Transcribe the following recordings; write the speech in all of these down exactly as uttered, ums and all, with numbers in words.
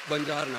Buongiorno.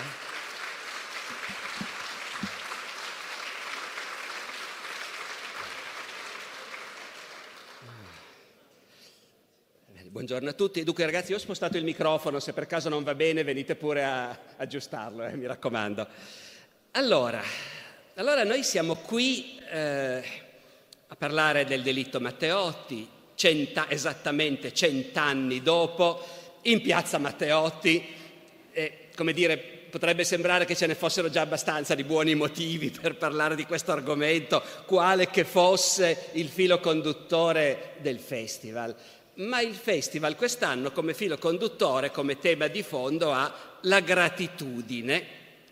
Buongiorno a tutti. Dunque ragazzi, io ho spostato il microfono, se per caso non va bene venite pure a aggiustarlo, eh, mi raccomando. Allora, allora noi siamo qui eh, a parlare del delitto Matteotti, centa, esattamente cent'anni dopo, in piazza Matteotti. Eh, come dire, potrebbe sembrare che ce ne fossero già abbastanza di buoni motivi per parlare di questo argomento, quale che fosse il filo conduttore del festival. Ma il festival quest'anno come filo conduttore, come tema di fondo, ha la gratitudine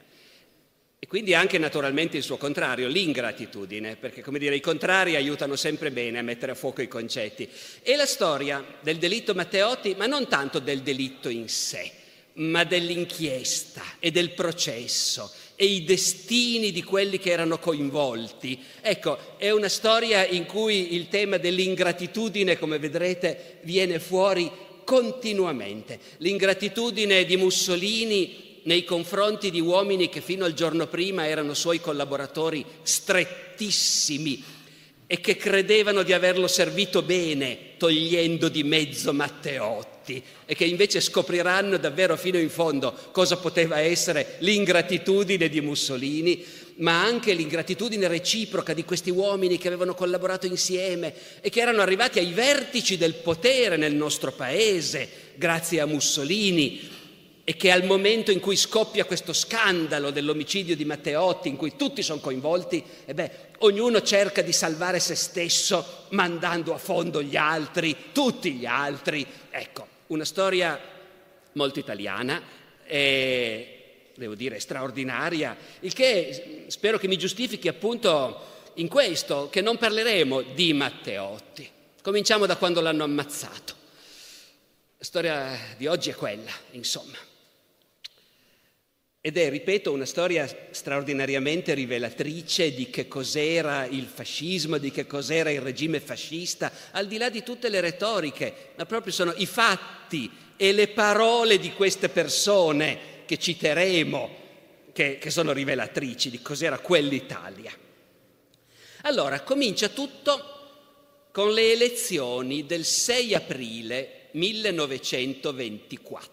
e quindi anche naturalmente il suo contrario, l'ingratitudine, perché come dire i contrari aiutano sempre bene a mettere a fuoco i concetti. E la storia del delitto Matteotti, ma non tanto del delitto in sé, ma dell'inchiesta e del processo e i destini di quelli che erano coinvolti. Ecco, è una storia in cui il tema dell'ingratitudine, come vedrete, viene fuori continuamente. L'ingratitudine di Mussolini nei confronti di uomini che fino al giorno prima erano suoi collaboratori strettissimi e che credevano di averlo servito bene togliendo di mezzo Matteotti e che invece scopriranno davvero fino in fondo cosa poteva essere l'ingratitudine di Mussolini, ma anche l'ingratitudine reciproca di questi uomini che avevano collaborato insieme e che erano arrivati ai vertici del potere nel nostro paese grazie a Mussolini, e che al momento in cui scoppia questo scandalo dell'omicidio di Matteotti, in cui tutti sono coinvolti, e beh, ognuno cerca di salvare se stesso mandando a fondo gli altri, tutti gli altri. Ecco, una storia molto italiana e, devo dire, straordinaria, il che spero che mi giustifichi appunto in questo, che non parleremo di Matteotti. Cominciamo da quando l'hanno ammazzato. La storia di oggi è quella, insomma. Ed è, ripeto, una storia straordinariamente rivelatrice di che cos'era il fascismo, di che cos'era il regime fascista, al di là di tutte le retoriche, ma proprio sono i fatti e le parole di queste persone che citeremo, che, che sono rivelatrici di cos'era quell'Italia. Allora, comincia tutto con le elezioni del sei aprile millenovecentoventiquattro.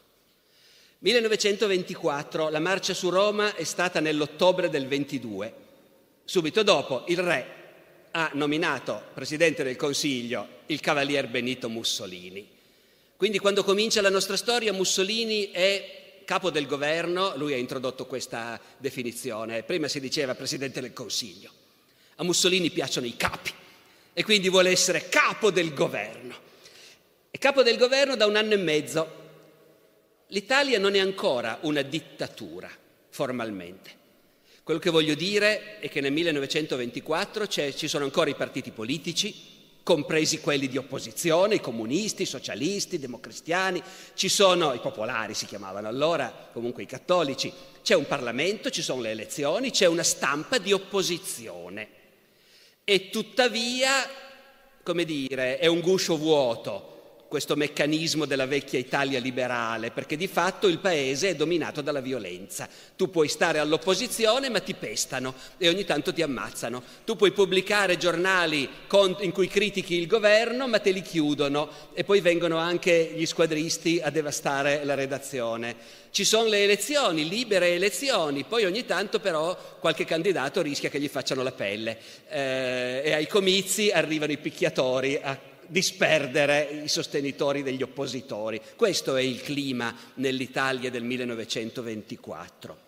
millenovecentoventiquattro, la marcia su Roma è stata nell'ottobre del ventidue. Subito dopo il re ha nominato presidente del Consiglio il cavalier Benito Mussolini. Quindi quando comincia la nostra storia Mussolini è capo del governo, lui ha introdotto questa definizione, prima si diceva presidente del Consiglio. A Mussolini piacciono i capi e quindi vuole essere capo del governo. È capo del governo da un anno e mezzo. L'Italia non è ancora una dittatura, formalmente. Quello che voglio dire è che nel millenovecentoventiquattro c'è, ci sono ancora i partiti politici, compresi quelli di opposizione, i comunisti, i socialisti, i democristiani, ci sono i popolari, si chiamavano allora, comunque i cattolici, c'è un Parlamento, ci sono le elezioni, c'è una stampa di opposizione. E tuttavia, come dire, è un guscio vuoto questo meccanismo della vecchia Italia liberale, perché di fatto il paese è dominato dalla violenza. Tu puoi stare all'opposizione ma ti pestano e ogni tanto ti ammazzano. Tu puoi pubblicare giornali in cui critichi il governo ma te li chiudono e poi vengono anche gli squadristi a devastare la redazione. Ci sono le elezioni, libere elezioni, poi ogni tanto però qualche candidato rischia che gli facciano la pelle eh, e ai comizi arrivano i picchiatori a disperdere i sostenitori degli oppositori. Questo è il clima nell'Italia del millenovecentoventiquattro.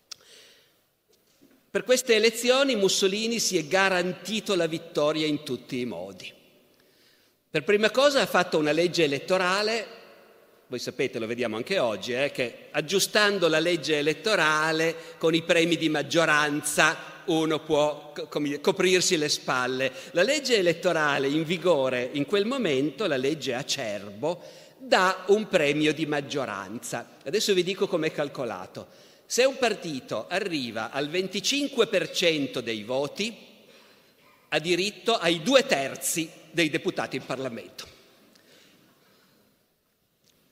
Per queste elezioni Mussolini si è garantito la vittoria in tutti i modi. Per prima cosa ha fatto una legge elettorale, voi sapete, lo vediamo anche oggi, eh, che aggiustando la legge elettorale con i premi di maggioranza uno può come, coprirsi le spalle. La legge elettorale in vigore in quel momento, la legge Acerbo, dà un premio di maggioranza. Adesso vi dico com'è calcolato. Se un partito arriva al venticinque per cento dei voti, ha diritto ai due terzi dei deputati in Parlamento.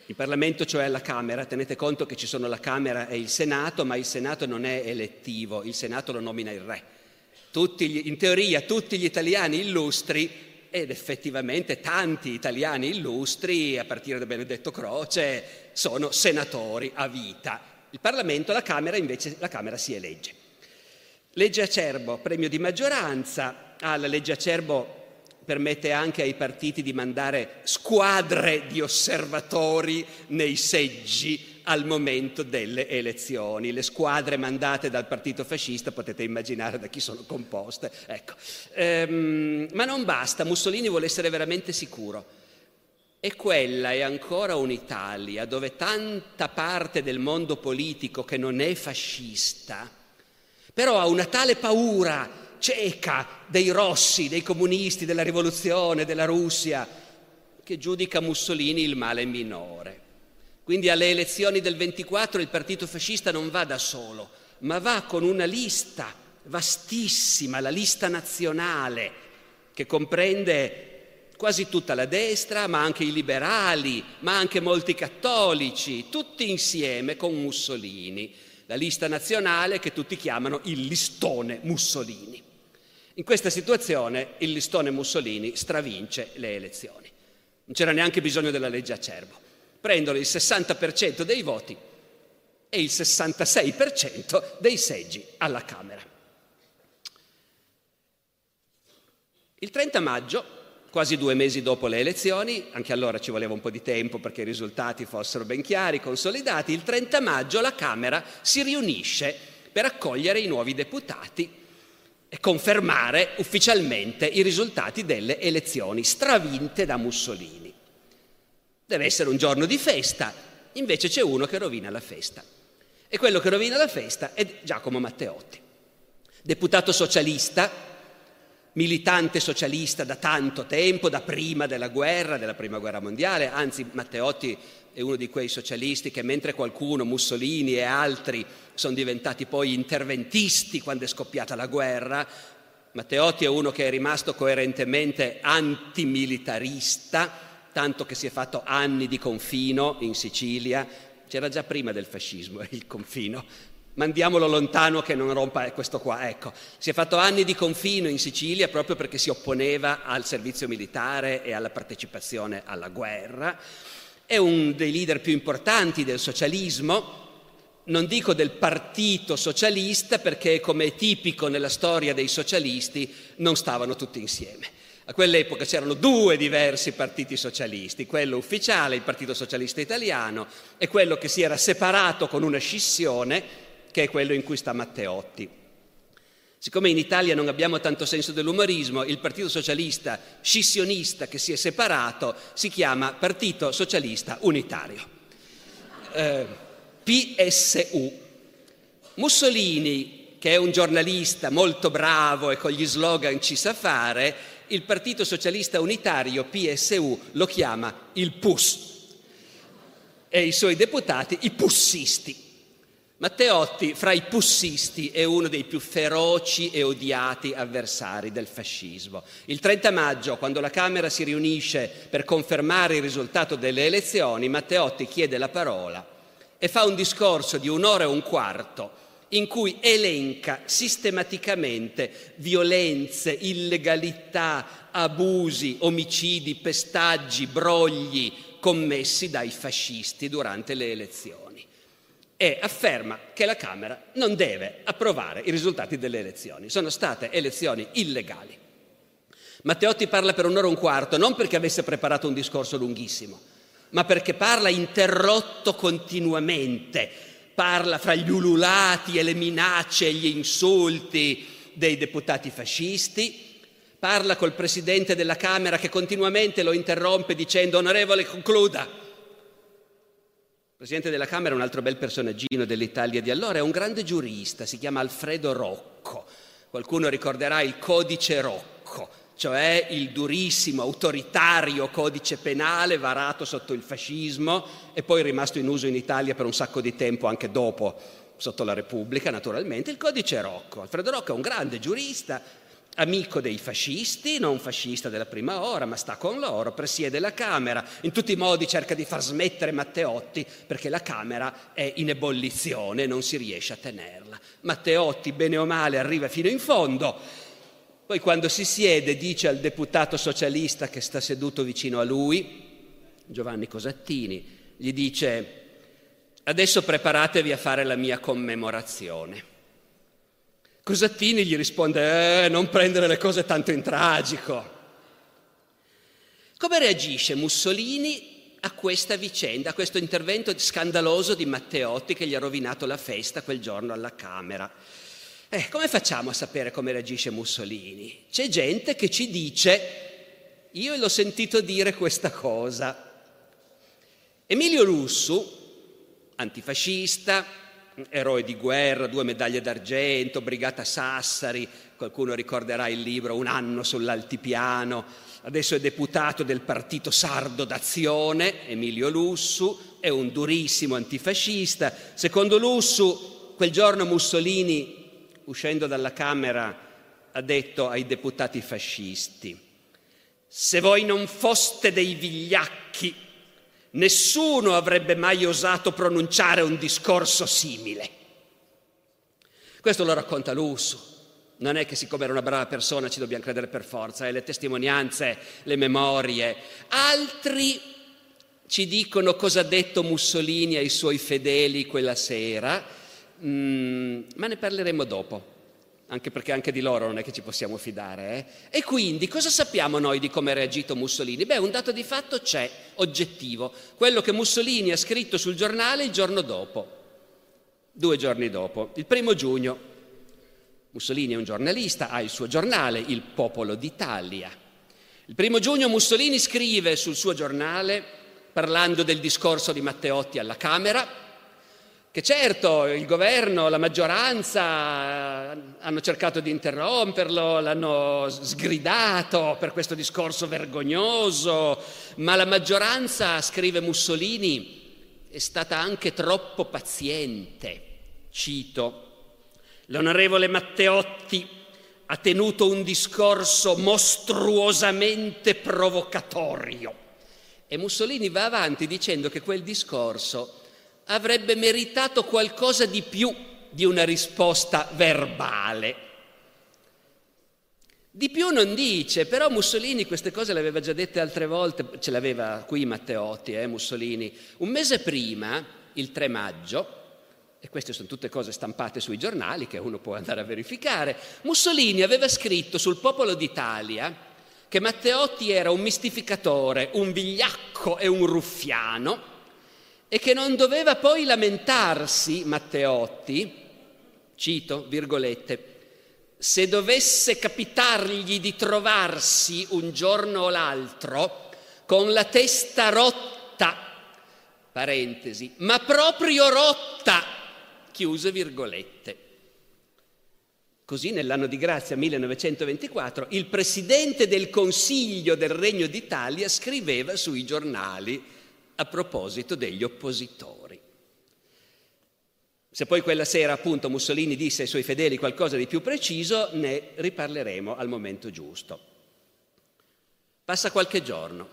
Il Parlamento, cioè alla Camera, tenete conto che ci sono la Camera e il Senato, ma il Senato non è elettivo, il Senato lo nomina il re. Tutti gli, in teoria tutti gli italiani illustri, ed effettivamente tanti italiani illustri, a partire da Benedetto Croce, sono senatori a vita. Il Parlamento, la Camera, invece la Camera si elegge. Legge Acerbo, premio di maggioranza. Ah, la legge Acerbo permette anche ai partiti di mandare squadre di osservatori nei seggi al momento delle elezioni. Le squadre mandate dal partito fascista potete immaginare da chi sono composte. Ecco. Ehm, ma non basta, Mussolini vuole essere veramente sicuro. E quella è ancora un'Italia dove tanta parte del mondo politico che non è fascista, però ha una tale paura cieca dei rossi, dei comunisti, della rivoluzione, della Russia, che giudica Mussolini il male minore. Quindi alle elezioni del ventiquattro il partito fascista non va da solo, ma va con una lista vastissima, la lista nazionale, che comprende quasi tutta la destra, ma anche i liberali, ma anche molti cattolici, tutti insieme con Mussolini. La lista nazionale che tutti chiamano il listone Mussolini. In questa situazione il listone Mussolini stravince le elezioni. Non c'era neanche bisogno della legge Acerbo. Prendono il sessanta per cento dei voti e il sessantasei per cento dei seggi alla Camera. Il trenta maggio, quasi due mesi dopo le elezioni, anche allora ci voleva un po' di tempo perché i risultati fossero ben chiari, consolidati, il trenta maggio la Camera si riunisce per accogliere i nuovi deputati e confermare ufficialmente i risultati delle elezioni stravinte da Mussolini. Deve essere un giorno di festa, invece c'è uno che rovina la festa. E quello che rovina la festa è Giacomo Matteotti, deputato socialista, militante socialista da tanto tempo, da prima della guerra, della prima guerra mondiale. Anzi, Matteotti è uno di quei socialisti che, mentre qualcuno, Mussolini e altri, sono diventati poi interventisti quando è scoppiata la guerra, Matteotti è uno che è rimasto coerentemente antimilitarista, tanto che si è fatto anni di confino in Sicilia. C'era già prima del fascismo il confino, mandiamolo lontano che non rompa questo qua, ecco. Si è fatto anni di confino in Sicilia proprio perché si opponeva al servizio militare e alla partecipazione alla guerra. È un dei leader più importanti del socialismo, non dico del partito socialista perché, come è tipico nella storia dei socialisti, non stavano tutti insieme. A quell'epoca c'erano due diversi partiti socialisti, quello ufficiale, il Partito Socialista Italiano, e quello che si era separato con una scissione, che è quello in cui sta Matteotti. Siccome in Italia non abbiamo tanto senso dell'umorismo, il Partito Socialista scissionista che si è separato si chiama Partito Socialista Unitario, eh, P S U. Mussolini, che è un giornalista molto bravo e con gli slogan ci sa fare, il Partito Socialista Unitario, P S U, lo chiama il P U S e i suoi deputati i pussisti. Matteotti, fra i pussisti, è uno dei più feroci e odiati avversari del fascismo. Il trenta maggio, quando la Camera si riunisce per confermare il risultato delle elezioni, Matteotti chiede la parola e fa un discorso di un'ora e un quarto in cui elenca sistematicamente violenze, illegalità, abusi, omicidi, pestaggi, brogli commessi dai fascisti durante le elezioni. E afferma che la Camera non deve approvare i risultati delle elezioni. Sono state elezioni illegali. Matteotti parla per un'ora e un quarto, non perché avesse preparato un discorso lunghissimo, ma perché parla interrotto continuamente. Parla fra gli ululati e le minacce e gli insulti dei deputati fascisti. Parla col Presidente della Camera che continuamente lo interrompe dicendo: onorevole, concluda. Il Presidente della Camera è un altro bel personaggino dell'Italia di allora, è un grande giurista, si chiama Alfredo Rocco. Qualcuno ricorderà il Codice Rocco, cioè il durissimo, autoritario codice penale varato sotto il fascismo e poi rimasto in uso in Italia per un sacco di tempo anche dopo, sotto la Repubblica naturalmente, il Codice Rocco. Alfredo Rocco è un grande giurista amico dei fascisti, non fascista della prima ora, ma sta con loro, presiede la Camera, in tutti i modi cerca di far smettere Matteotti perché la Camera è in ebollizione, non si riesce a tenerla. Matteotti, bene o male, arriva fino in fondo, poi quando si siede dice al deputato socialista che sta seduto vicino a lui, Giovanni Cosattini, gli dice: adesso preparatevi a fare la mia commemorazione. Cosattini gli risponde: eh, non prendere le cose tanto in tragico. Come reagisce Mussolini a questa vicenda, a questo intervento scandaloso di Matteotti che gli ha rovinato la festa quel giorno alla Camera? Eh, come facciamo a sapere come reagisce Mussolini? C'è gente che ci dice: io l'ho sentito dire questa cosa. Emilio Lussu, antifascista, eroe di guerra, due medaglie d'argento, Brigata Sassari, qualcuno ricorderà il libro Un anno sull'altipiano, adesso è deputato del partito sardo d'Azione. Emilio Lussu è un durissimo antifascista. Secondo Lussu, quel giorno Mussolini, uscendo dalla Camera, ha detto ai deputati fascisti: se voi non foste dei vigliacchi, nessuno avrebbe mai osato pronunciare un discorso simile. Questo lo racconta Lussu. Non è che siccome era una brava persona ci dobbiamo credere per forza, eh? Le testimonianze, le memorie. Altri ci dicono cosa ha detto Mussolini ai suoi fedeli quella sera, mm, ma ne parleremo dopo, anche perché anche di loro non è che ci possiamo fidare. Eh? E quindi cosa sappiamo noi di come ha reagito Mussolini? Beh, un dato di fatto c'è, oggettivo, quello che Mussolini ha scritto sul giornale il giorno dopo, due giorni dopo, il primo giugno. Mussolini è un giornalista, ha il suo giornale, Il Popolo d'Italia. Il primo giugno Mussolini scrive sul suo giornale, parlando del discorso di Matteotti alla Camera, che certo il governo, la maggioranza hanno cercato di interromperlo, l'hanno sgridato per questo discorso vergognoso, ma la maggioranza, scrive Mussolini, è stata anche troppo paziente. Cito: l'onorevole Matteotti ha tenuto un discorso mostruosamente provocatorio. E Mussolini va avanti dicendo che quel discorso avrebbe meritato qualcosa di più di una risposta verbale. Di più non dice, però Mussolini queste cose le aveva già dette altre volte, ce l'aveva qui Matteotti, eh, Mussolini. Un mese prima, il tre maggio, e queste sono tutte cose stampate sui giornali che uno può andare a verificare, Mussolini aveva scritto sul Popolo d'Italia che Matteotti era un mistificatore, un vigliacco e un ruffiano, e che non doveva poi lamentarsi, Matteotti, cito, virgolette, se dovesse capitargli di trovarsi un giorno o l'altro con la testa rotta, parentesi, ma proprio rotta, chiuse virgolette. Così nell'anno di grazia millenovecentoventiquattro il presidente del Consiglio del Regno d'Italia scriveva sui giornali a proposito degli oppositori. Se poi quella sera appunto Mussolini disse ai suoi fedeli qualcosa di più preciso, ne riparleremo al momento giusto. Passa qualche giorno.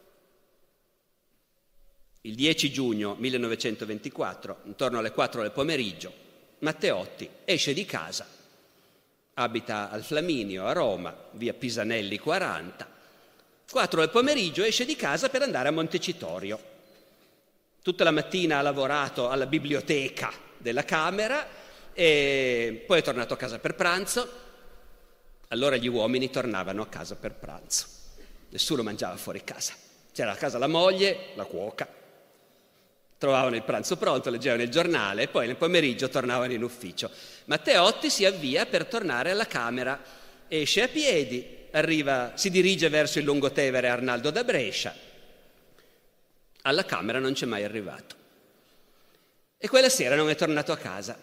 Il dieci giugno millenovecentoventiquattro, intorno alle quattro del pomeriggio, Matteotti esce di casa, abita al Flaminio a Roma, via Pisanelli quaranta, quattro del pomeriggio esce di casa per andare a Montecitorio. Tutta la mattina ha lavorato alla biblioteca della Camera e poi è tornato a casa per pranzo. Allora gli uomini tornavano a casa per pranzo. Nessuno mangiava fuori casa. C'era a casa la moglie, la cuoca. Trovavano il pranzo pronto, leggevano il giornale e poi nel pomeriggio tornavano in ufficio. Matteotti si avvia per tornare alla Camera. Esce a piedi, arriva, si dirige verso il Lungotevere Arnaldo da Brescia. Alla Camera non c'è mai arrivato. E quella sera non è tornato a casa.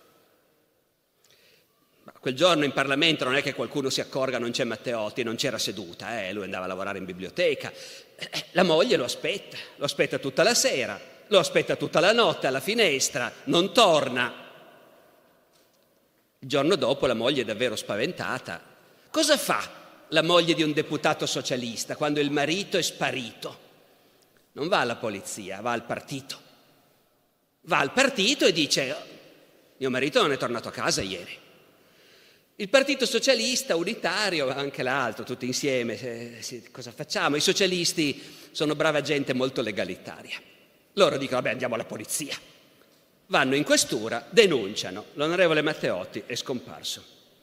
Ma quel giorno in Parlamento non è che qualcuno si accorga non c'è Matteotti, non c'era seduta, eh? Lui andava a lavorare in biblioteca. Eh, la moglie lo aspetta, lo aspetta tutta la sera, lo aspetta tutta la notte alla finestra, non torna. Il giorno dopo la moglie è davvero spaventata. cosa fa la moglie di un deputato socialista quando il marito è sparito? Non va alla polizia, va al partito. Va al partito e dice: mio marito non è tornato a casa ieri. Il Partito Socialista Unitario, anche l'altro, tutti insieme, eh, sì, cosa facciamo? I socialisti sono brava gente molto legalitaria. Loro dicono: vabbè, andiamo alla polizia. Vanno in questura, denunciano. L'onorevole Matteotti è scomparso.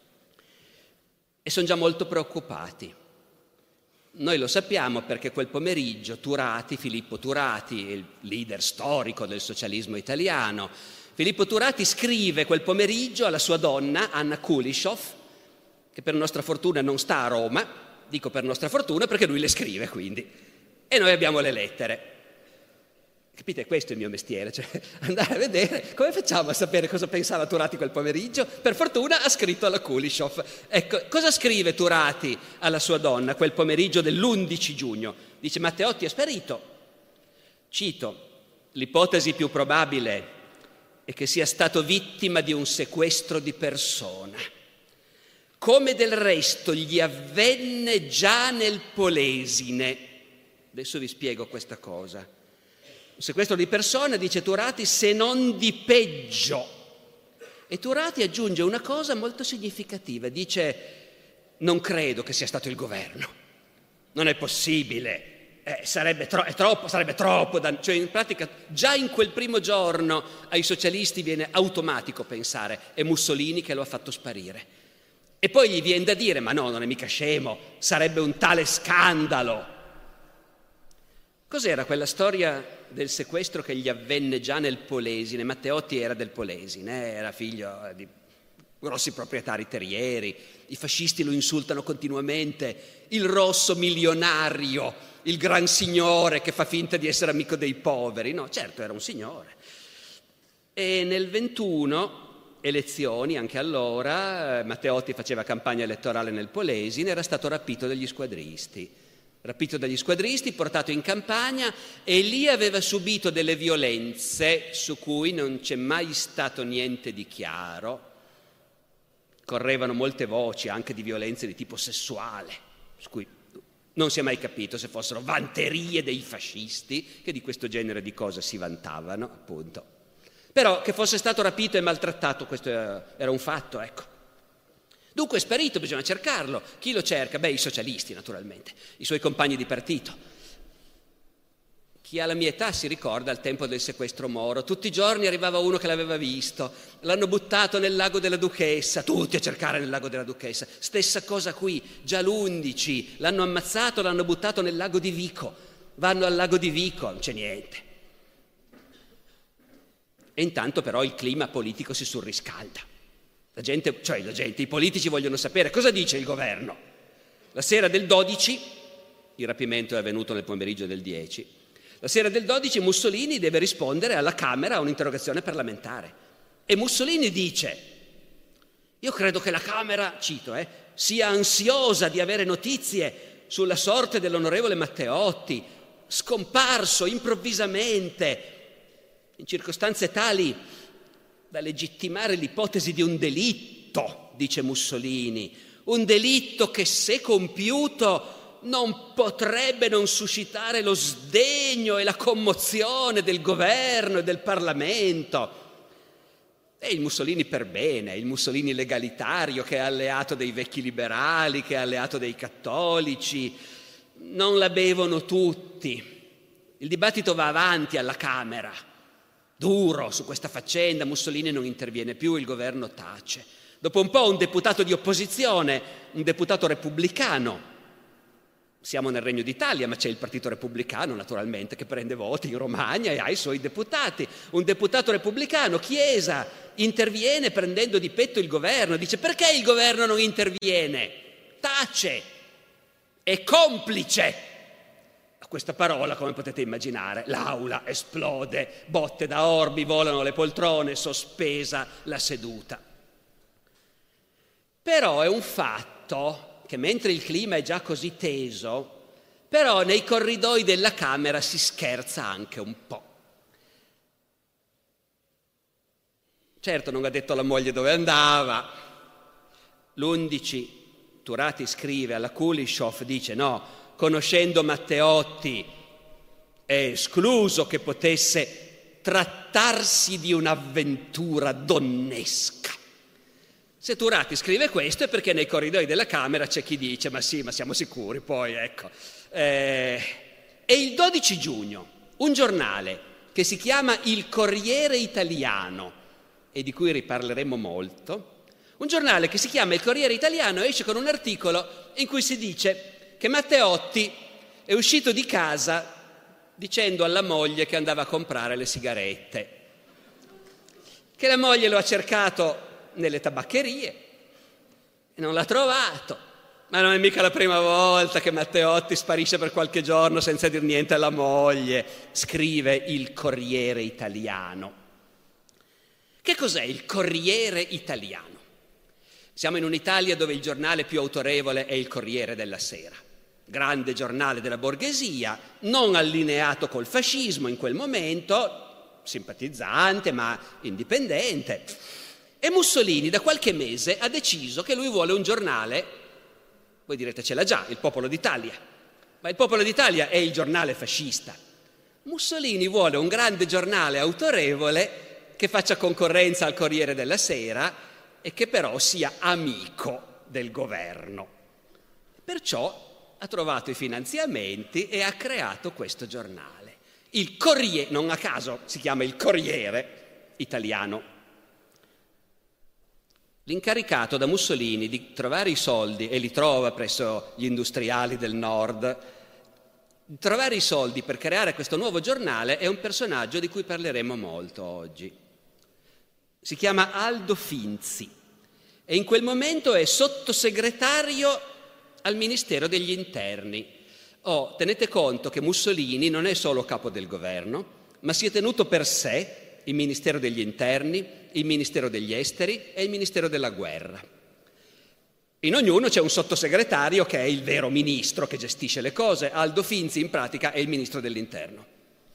E sono già molto preoccupati. Noi lo sappiamo perché quel pomeriggio Turati, Filippo Turati, il leader storico del socialismo italiano, Filippo Turati scrive quel pomeriggio alla sua donna, Anna Kulishov, che per nostra fortuna non sta a Roma, dico per nostra fortuna perché lui le scrive quindi, e noi abbiamo le lettere. Capite? Questo è il mio mestiere, cioè andare a vedere come facciamo a sapere cosa pensava Turati quel pomeriggio. Per fortuna ha scritto alla Kulishov. Ecco, cosa scrive Turati alla sua donna quel pomeriggio dell'undici giugno? Dice: Matteotti è sparito. Cito: l'ipotesi più probabile è che sia stato vittima di un sequestro di persona, come del resto gli avvenne già nel Polesine. Adesso vi spiego questa cosa. Un sequestro di persona, dice Turati, se non di peggio. E Turati aggiunge una cosa molto significativa, dice: non credo che sia stato il governo, non è possibile. Eh, sarebbe, tro- è troppo, sarebbe troppo, da- cioè in pratica già in quel primo giorno ai socialisti viene automatico pensare è Mussolini che lo ha fatto sparire, e poi gli viene da dire: ma no, non è mica scemo, sarebbe un tale scandalo. Cos'era quella storia del sequestro che gli avvenne già nel Polesine? Matteotti era del Polesine, era figlio di grossi proprietari terrieri, i fascisti lo insultano continuamente, il rosso milionario, il gran signore che fa finta di essere amico dei poveri. No, certo, era un signore. E nel ventuno, elezioni, anche allora, Matteotti faceva campagna elettorale nel Polesine, era stato rapito dagli squadristi. Rapito dagli squadristi, portato in campagna, e lì aveva subito delle violenze su cui non c'è mai stato niente di chiaro. Correvano molte voci anche di violenze di tipo sessuale, su cui non si è mai capito se fossero vanterie dei fascisti, che di questo genere di cose si vantavano, appunto. Però che fosse stato rapito e maltrattato, questo era un fatto, ecco. Dunque è sparito, bisogna cercarlo. Chi lo cerca? Beh, i socialisti, naturalmente, i suoi compagni di partito. Chi ha la mia età si ricorda il tempo del sequestro Moro. Tutti i giorni arrivava uno che l'aveva visto. L'hanno buttato nel lago della Duchessa, tutti a cercare nel lago della Duchessa. Stessa cosa qui, già l'undici. L'hanno ammazzato, l'hanno buttato nel lago di Vico. Vanno al lago di Vico, non c'è niente. E intanto però il clima politico si surriscalda. La gente, cioè la gente, i politici vogliono sapere cosa dice il governo. La sera del dodici, il rapimento è avvenuto nel pomeriggio del dieci, la sera del dodici Mussolini deve rispondere alla Camera a un'interrogazione parlamentare. E Mussolini dice: io credo che la Camera, cito, eh, sia ansiosa di avere notizie sulla sorte dell'onorevole Matteotti, scomparso improvvisamente, in circostanze tali da legittimare l'ipotesi di un delitto, dice Mussolini, un delitto che, se compiuto, non potrebbe non suscitare lo sdegno e la commozione del governo e del Parlamento. E il Mussolini per bene, il Mussolini legalitario, che è alleato dei vecchi liberali, che è alleato dei cattolici, non la bevono tutti. Il dibattito va avanti alla Camera, duro su questa faccenda. Mussolini non interviene più, il governo tace. Dopo un po' un deputato di opposizione, un deputato repubblicano, siamo nel Regno d'Italia, ma c'è il Partito Repubblicano naturalmente che prende voti in Romagna e ha i suoi deputati, un deputato repubblicano, Chiesa, interviene prendendo di petto il governo, dice: perché il governo non interviene? Tace, è complice. Questa parola, come potete immaginare, l'aula esplode, botte da orbi, volano le poltrone, sospesa la seduta. Però è un fatto che, mentre il clima è già così teso, però nei corridoi della Camera si scherza anche un po'. Certo, non ha detto alla moglie dove andava. L'undici Turati scrive alla Kuleshov, dice no, conoscendo Matteotti è escluso che potesse trattarsi di un'avventura donnesca. Se Turati scrive questo è perché nei corridoi della Camera c'è chi dice ma sì, ma siamo sicuri, poi ecco. Eh, e il dodici giugno un giornale che si chiama Il Corriere Italiano e di cui riparleremo molto, un giornale che si chiama Il Corriere Italiano esce con un articolo in cui si dice che Matteotti è uscito di casa dicendo alla moglie che andava a comprare le sigarette, che la moglie lo ha cercato nelle tabaccherie e non l'ha trovato, ma non è mica la prima volta che Matteotti sparisce per qualche giorno senza dir niente alla moglie, scrive Il Corriere Italiano. Che cos'è il Corriere Italiano? Siamo in un'Italia dove il giornale più autorevole è il Corriere della Sera, grande giornale della borghesia, non allineato col fascismo in quel momento, simpatizzante ma indipendente. E Mussolini da qualche mese ha deciso che lui vuole un giornale, voi direte ce l'ha già, Il Popolo d'Italia, ma Il Popolo d'Italia è il giornale fascista. Mussolini vuole un grande giornale autorevole che faccia concorrenza al Corriere della Sera e che però sia amico del governo. Perciò ha trovato i finanziamenti e ha creato questo giornale. Il Corriere, non a caso si chiama Il Corriere Italiano. L'incaricato da Mussolini di trovare i soldi, e li trova presso gli industriali del nord, di trovare i soldi per creare questo nuovo giornale è un personaggio di cui parleremo molto oggi. Si chiama Aldo Finzi e in quel momento è sottosegretario al Ministero degli Interni. Oh, tenete conto che Mussolini non è solo capo del governo, ma si è tenuto per sé il Ministero degli Interni, il Ministero degli Esteri e il Ministero della Guerra. In ognuno c'è un sottosegretario che è il vero ministro che gestisce le cose. Aldo Finzi in pratica è il ministro dell'Interno.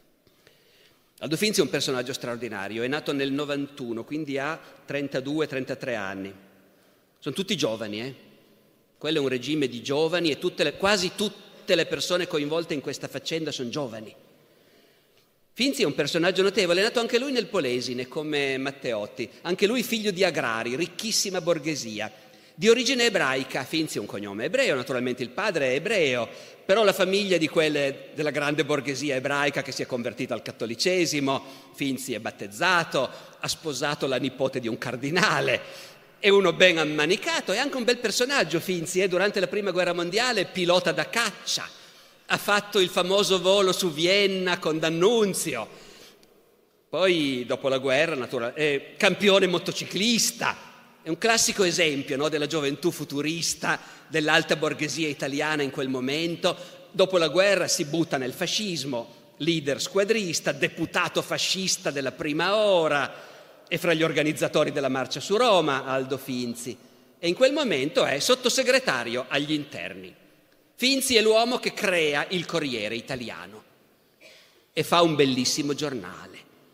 Aldo Finzi è un personaggio straordinario, è nato nel novantuno, quindi ha trentadue trentatré anni. Sono tutti giovani, eh? Quello è un regime di giovani e tutte le, quasi tutte le persone coinvolte in questa faccenda sono giovani. Finzi è un personaggio notevole, è nato anche lui nel Polesine, come Matteotti, anche lui figlio di agrari, ricchissima borghesia, di origine ebraica. Finzi è un cognome ebreo, naturalmente il padre è ebreo, però la famiglia è di quelle della grande borghesia ebraica che si è convertita al cattolicesimo. Finzi è battezzato, ha sposato la nipote di un cardinale, è uno ben ammanicato, è anche un bel personaggio Finzi, eh? Durante la Prima Guerra Mondiale pilota da caccia. Ha fatto il famoso volo su Vienna con D'Annunzio, poi dopo la guerra naturalmente, è campione motociclista, è un classico esempio, no, della gioventù futurista dell'alta borghesia italiana in quel momento. Dopo la guerra si butta nel fascismo, leader squadrista, deputato fascista della prima ora e fra gli organizzatori della marcia su Roma, Aldo Finzi, e in quel momento è sottosegretario agli interni. Finzi è l'uomo che crea il Corriere Italiano e fa un bellissimo giornale.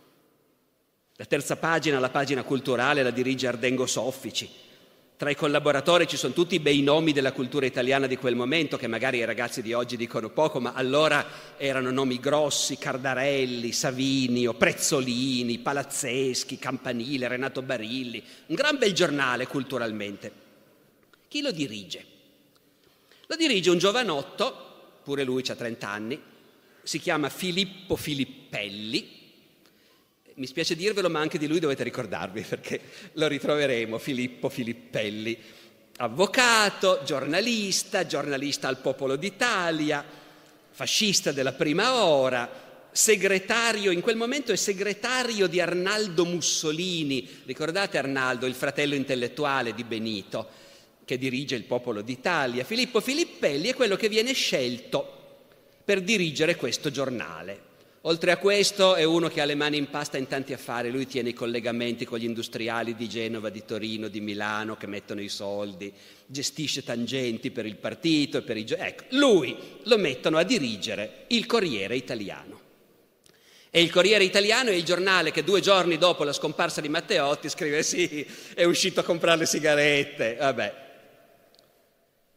La terza pagina, la pagina culturale, la dirige Ardengo Soffici. Tra i collaboratori ci sono tutti i bei nomi della cultura italiana di quel momento, che magari i ragazzi di oggi dicono poco, ma allora erano nomi grossi: Cardarelli, Savinio, Prezzolini, Palazzeschi, Campanile, Renato Barilli. Un gran bel giornale culturalmente. Chi lo dirige? Lo dirige un giovanotto, pure lui ha trenta anni, si chiama Filippo Filippelli. Mi spiace dirvelo, ma anche di lui dovete ricordarvi, perché lo ritroveremo, Filippo Filippelli. Avvocato, giornalista, giornalista al Popolo d'Italia, fascista della prima ora, segretario, in quel momento è segretario di Arnaldo Mussolini. Ricordate Arnaldo, il fratello intellettuale di Benito, che dirige il Popolo d'Italia? Filippo Filippelli è quello che viene scelto per dirigere questo giornale. Oltre a questo è uno che ha le mani in pasta in tanti affari, lui tiene i collegamenti con gli industriali di Genova, di Torino, di Milano che mettono i soldi, gestisce tangenti per il partito e per i... Ecco, lui lo mettono a dirigere il Corriere Italiano. E il Corriere Italiano è il giornale che due giorni dopo la scomparsa di Matteotti scrive: sì, è uscito a comprare le sigarette, vabbè.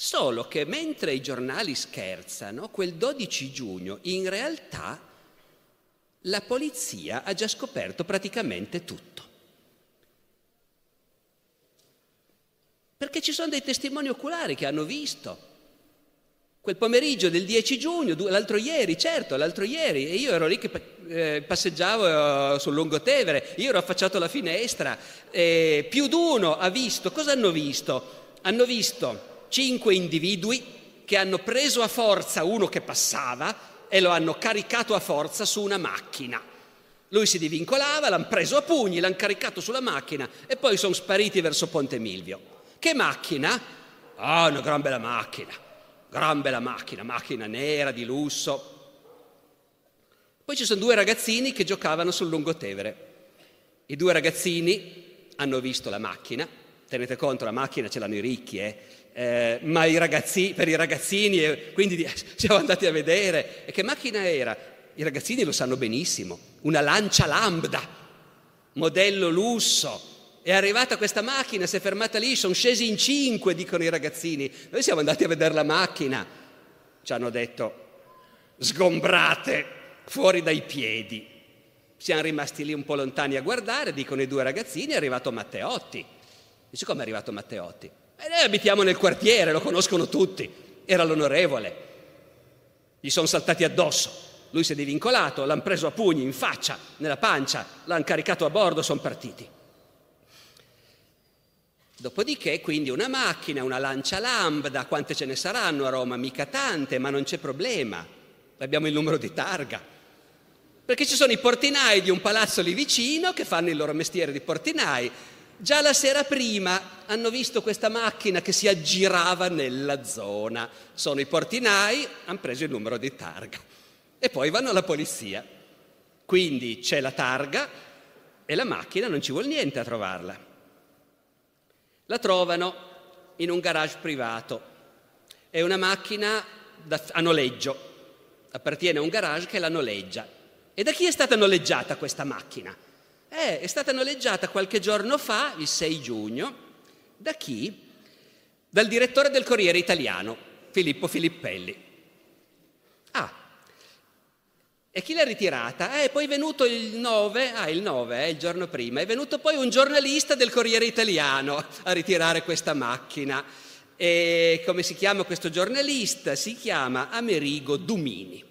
Solo che mentre i giornali scherzano, quel dodici giugno in realtà la polizia ha già scoperto praticamente tutto. Perché ci sono dei testimoni oculari che hanno visto quel pomeriggio del dieci giugno, l'altro ieri, certo, l'altro ieri, e io ero lì che eh, passeggiavo eh, sul Lungotevere, io ero affacciato alla finestra, e più d'uno ha visto, cosa hanno visto? Hanno visto cinque individui che hanno preso a forza uno che passava e lo hanno caricato a forza su una macchina. Lui si divincolava, l'hanno preso a pugni, l'hanno caricato sulla macchina e poi sono spariti verso Ponte Milvio. Che macchina? Ah, una gran bella macchina. Gran bella macchina, macchina nera, di lusso. Poi ci sono due ragazzini che giocavano sul Lungotevere. I due ragazzini hanno visto la macchina, tenete conto, la macchina ce l'hanno i ricchi, eh? Eh, ma i ragazzi, per i ragazzini, eh, quindi siamo andati a vedere. E che macchina era? I ragazzini lo sanno benissimo, una Lancia Lambda, modello lusso. È arrivata questa macchina, si è fermata lì, sono scesi in cinque, dicono i ragazzini. Noi siamo andati a vedere la macchina, ci hanno detto sgombrate, fuori dai piedi. Siamo rimasti lì un po' lontani a guardare, dicono i due ragazzini, è arrivato Matteotti. Dice, come è arrivato Matteotti? E noi abitiamo nel quartiere, lo conoscono tutti, era l'onorevole. Gli sono saltati addosso, lui si è divincolato, l'hanno preso a pugni in faccia, nella pancia, l'hanno caricato a bordo, sono partiti. Dopodiché, quindi, una macchina, una Lancia Lambda, quante ce ne saranno a Roma? Mica tante, ma non c'è problema. Abbiamo il numero di targa. Perché ci sono i portinai di un palazzo lì vicino che fanno il loro mestiere di portinai. Già la sera prima hanno visto questa macchina che si aggirava nella zona. Sono i portinai, hanno preso il numero di targa. E poi vanno alla polizia. Quindi c'è la targa e la macchina, non ci vuol niente a trovarla. La trovano in un garage privato. È una macchina da, a noleggio, appartiene a un garage che la noleggia. E da chi è stata noleggiata questa macchina? Eh, è stata noleggiata qualche giorno fa, il sei giugno, da chi? Dal direttore del Corriere Italiano, Filippo Filippelli. Ah, e chi l'ha ritirata? Eh, poi è venuto il nove, ah il nove, eh, il giorno prima, è venuto poi un giornalista del Corriere Italiano a ritirare questa macchina. E come si chiama questo giornalista? Si chiama Amerigo Dumini.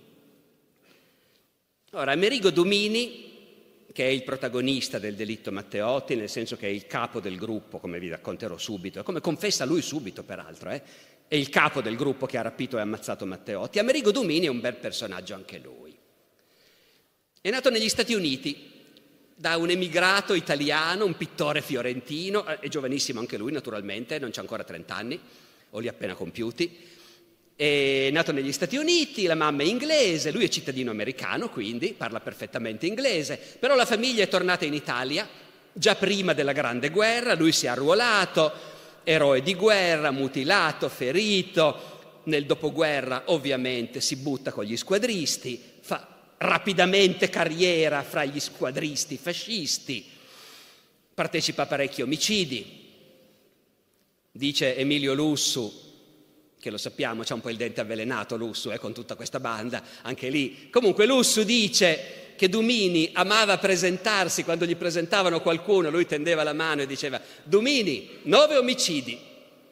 Ora, Amerigo Dumini, che è il protagonista del delitto Matteotti, nel senso che è il capo del gruppo, come vi racconterò subito, come confessa lui subito peraltro, eh, è il capo del gruppo che ha rapito e ammazzato Matteotti. Amerigo Dumini è un bel personaggio anche lui. È nato negli Stati Uniti da un emigrato italiano, un pittore fiorentino, è giovanissimo anche lui naturalmente, non c'ha ancora trent'anni, o li ha appena compiuti. È nato negli Stati Uniti, la mamma è inglese, lui è cittadino americano, quindi parla perfettamente inglese, però la famiglia è tornata in Italia già prima della Grande Guerra, lui si è arruolato, eroe di guerra, mutilato, ferito, nel dopoguerra ovviamente si butta con gli squadristi, fa rapidamente carriera fra gli squadristi fascisti, partecipa a parecchi omicidi. Dice Emilio Lussu, che lo sappiamo, c'ha un po' il dente avvelenato Lussu, eh, con tutta questa banda, anche lì. Comunque Lussu dice che Dumini amava presentarsi, quando gli presentavano qualcuno, lui tendeva la mano e diceva Dumini, nove omicidi.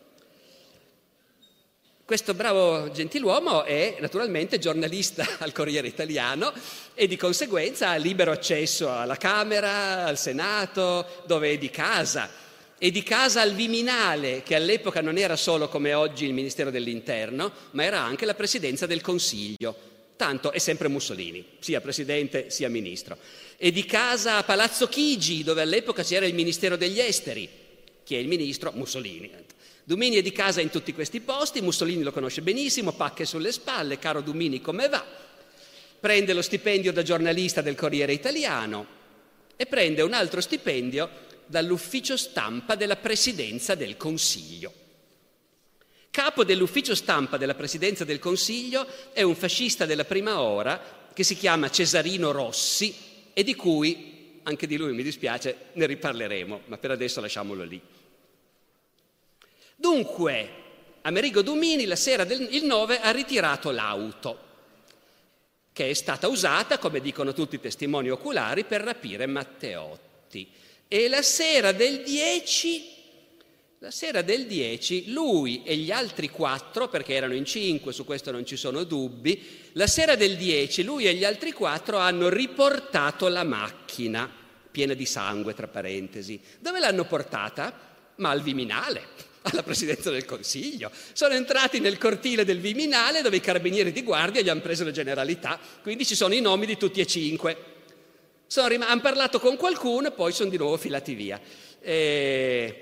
Questo bravo gentiluomo è naturalmente giornalista al Corriere Italiano e di conseguenza ha libero accesso alla Camera, al Senato, dove è di casa. È di casa al Viminale, che all'epoca non era solo come oggi il Ministero dell'Interno, ma era anche la Presidenza del Consiglio. Tanto è sempre Mussolini, sia Presidente sia Ministro. È di casa a Palazzo Chigi, dove all'epoca c'era il Ministero degli Esteri. Chi è il Ministro? Mussolini. Dumini è di casa in tutti questi posti, Mussolini lo conosce benissimo, pacche sulle spalle, caro Dumini come va? Prende lo stipendio da giornalista del Corriere Italiano e prende un altro stipendio dall'ufficio stampa della Presidenza del Consiglio. Capo dell'ufficio stampa della Presidenza del Consiglio è un fascista della prima ora che si chiama Cesarino Rossi e di cui, anche di lui mi dispiace, ne riparleremo, ma per adesso lasciamolo lì. Dunque, Amerigo Dumini la sera del il nove ha ritirato l'auto, che è stata usata, come dicono tutti i testimoni oculari, per rapire Matteotti. E la sera del dieci, la sera del dieci, lui e gli altri quattro, perché erano in cinque, su questo non ci sono dubbi, la sera del dieci lui e gli altri quattro hanno riportato la macchina, piena di sangue, tra parentesi. Dove l'hanno portata? Ma al Viminale, alla Presidenza del Consiglio. Sono entrati nel cortile del Viminale, dove i carabinieri di guardia gli hanno preso la generalità, quindi ci sono i nomi di tutti e cinque. Sono rim- hanno parlato con qualcuno e poi sono di nuovo filati via. E...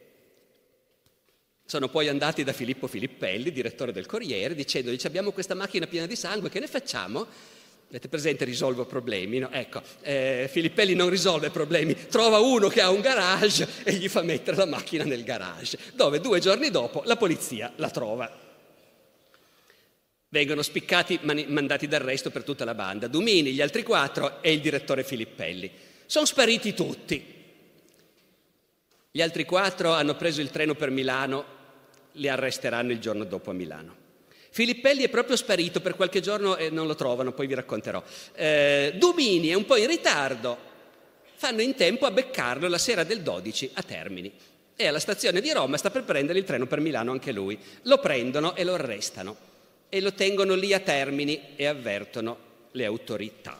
Sono poi andati da Filippo Filippelli, direttore del Corriere, dicendogli: abbiamo questa macchina piena di sangue, che ne facciamo? Avete presente, risolvo problemi, no? Ecco, eh, Filippelli non risolve problemi, trova uno che ha un garage e gli fa mettere la macchina nel garage, dove due giorni dopo la polizia la trova. Vengono spiccati, mani- mandati d'arresto per tutta la banda, Dumini, gli altri quattro e il direttore Filippelli. Sono spariti tutti. Gli altri quattro hanno preso il treno per Milano, li arresteranno il giorno dopo a Milano. Filippelli è proprio sparito per qualche giorno e non lo trovano, poi vi racconterò. Eh, Dumini è un po' in ritardo, fanno in tempo a beccarlo la sera del dodici a Termini. E alla stazione di Roma sta per prendere il treno per Milano anche lui. Lo prendono e lo arrestano e lo tengono lì a Termini e avvertono le autorità.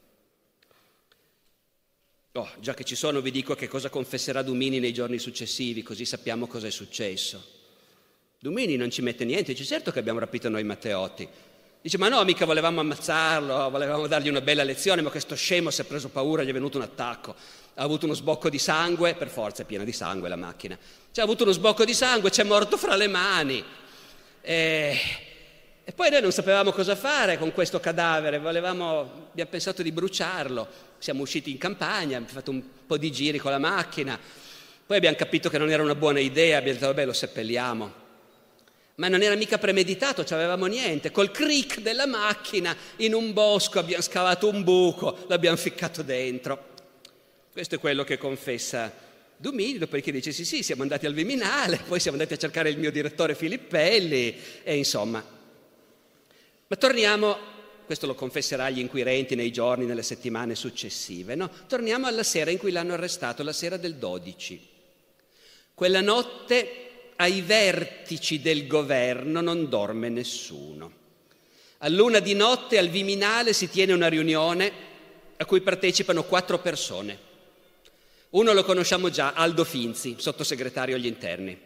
Oh, già che ci sono, vi dico che cosa confesserà Dumini nei giorni successivi, così sappiamo cosa è successo. Dumini non ci mette niente, dice: certo che abbiamo rapito noi Matteotti. Dice: ma no, mica volevamo ammazzarlo, volevamo dargli una bella lezione, ma questo scemo si è preso paura, gli è venuto un attacco. Ha avuto uno sbocco di sangue, per forza è piena di sangue la macchina. Cioè, ha avuto uno sbocco di sangue, c'è morto fra le mani. E... e poi noi non sapevamo cosa fare con questo cadavere, volevamo, abbiamo pensato di bruciarlo. Siamo usciti in campagna, abbiamo fatto un po' di giri con la macchina, poi abbiamo capito che non era una buona idea, abbiamo detto: vabbè, lo seppelliamo. Ma non era mica premeditato, ci avevamo niente. Col crick della macchina in un bosco abbiamo scavato un buco, l'abbiamo ficcato dentro. Questo è quello che confessa Dumini, dopodiché dice: sì sì, siamo andati al Viminale, poi siamo andati a cercare il mio direttore Filippelli e insomma. Ma torniamo, questo lo confesserà agli inquirenti nei giorni, nelle settimane successive, no? Torniamo alla sera in cui l'hanno arrestato, la sera del dodici. Quella notte ai vertici del governo non dorme nessuno. A luna di notte al Viminale si tiene una riunione a cui partecipano quattro persone. Uno lo conosciamo già, Aldo Finzi, sottosegretario agli interni.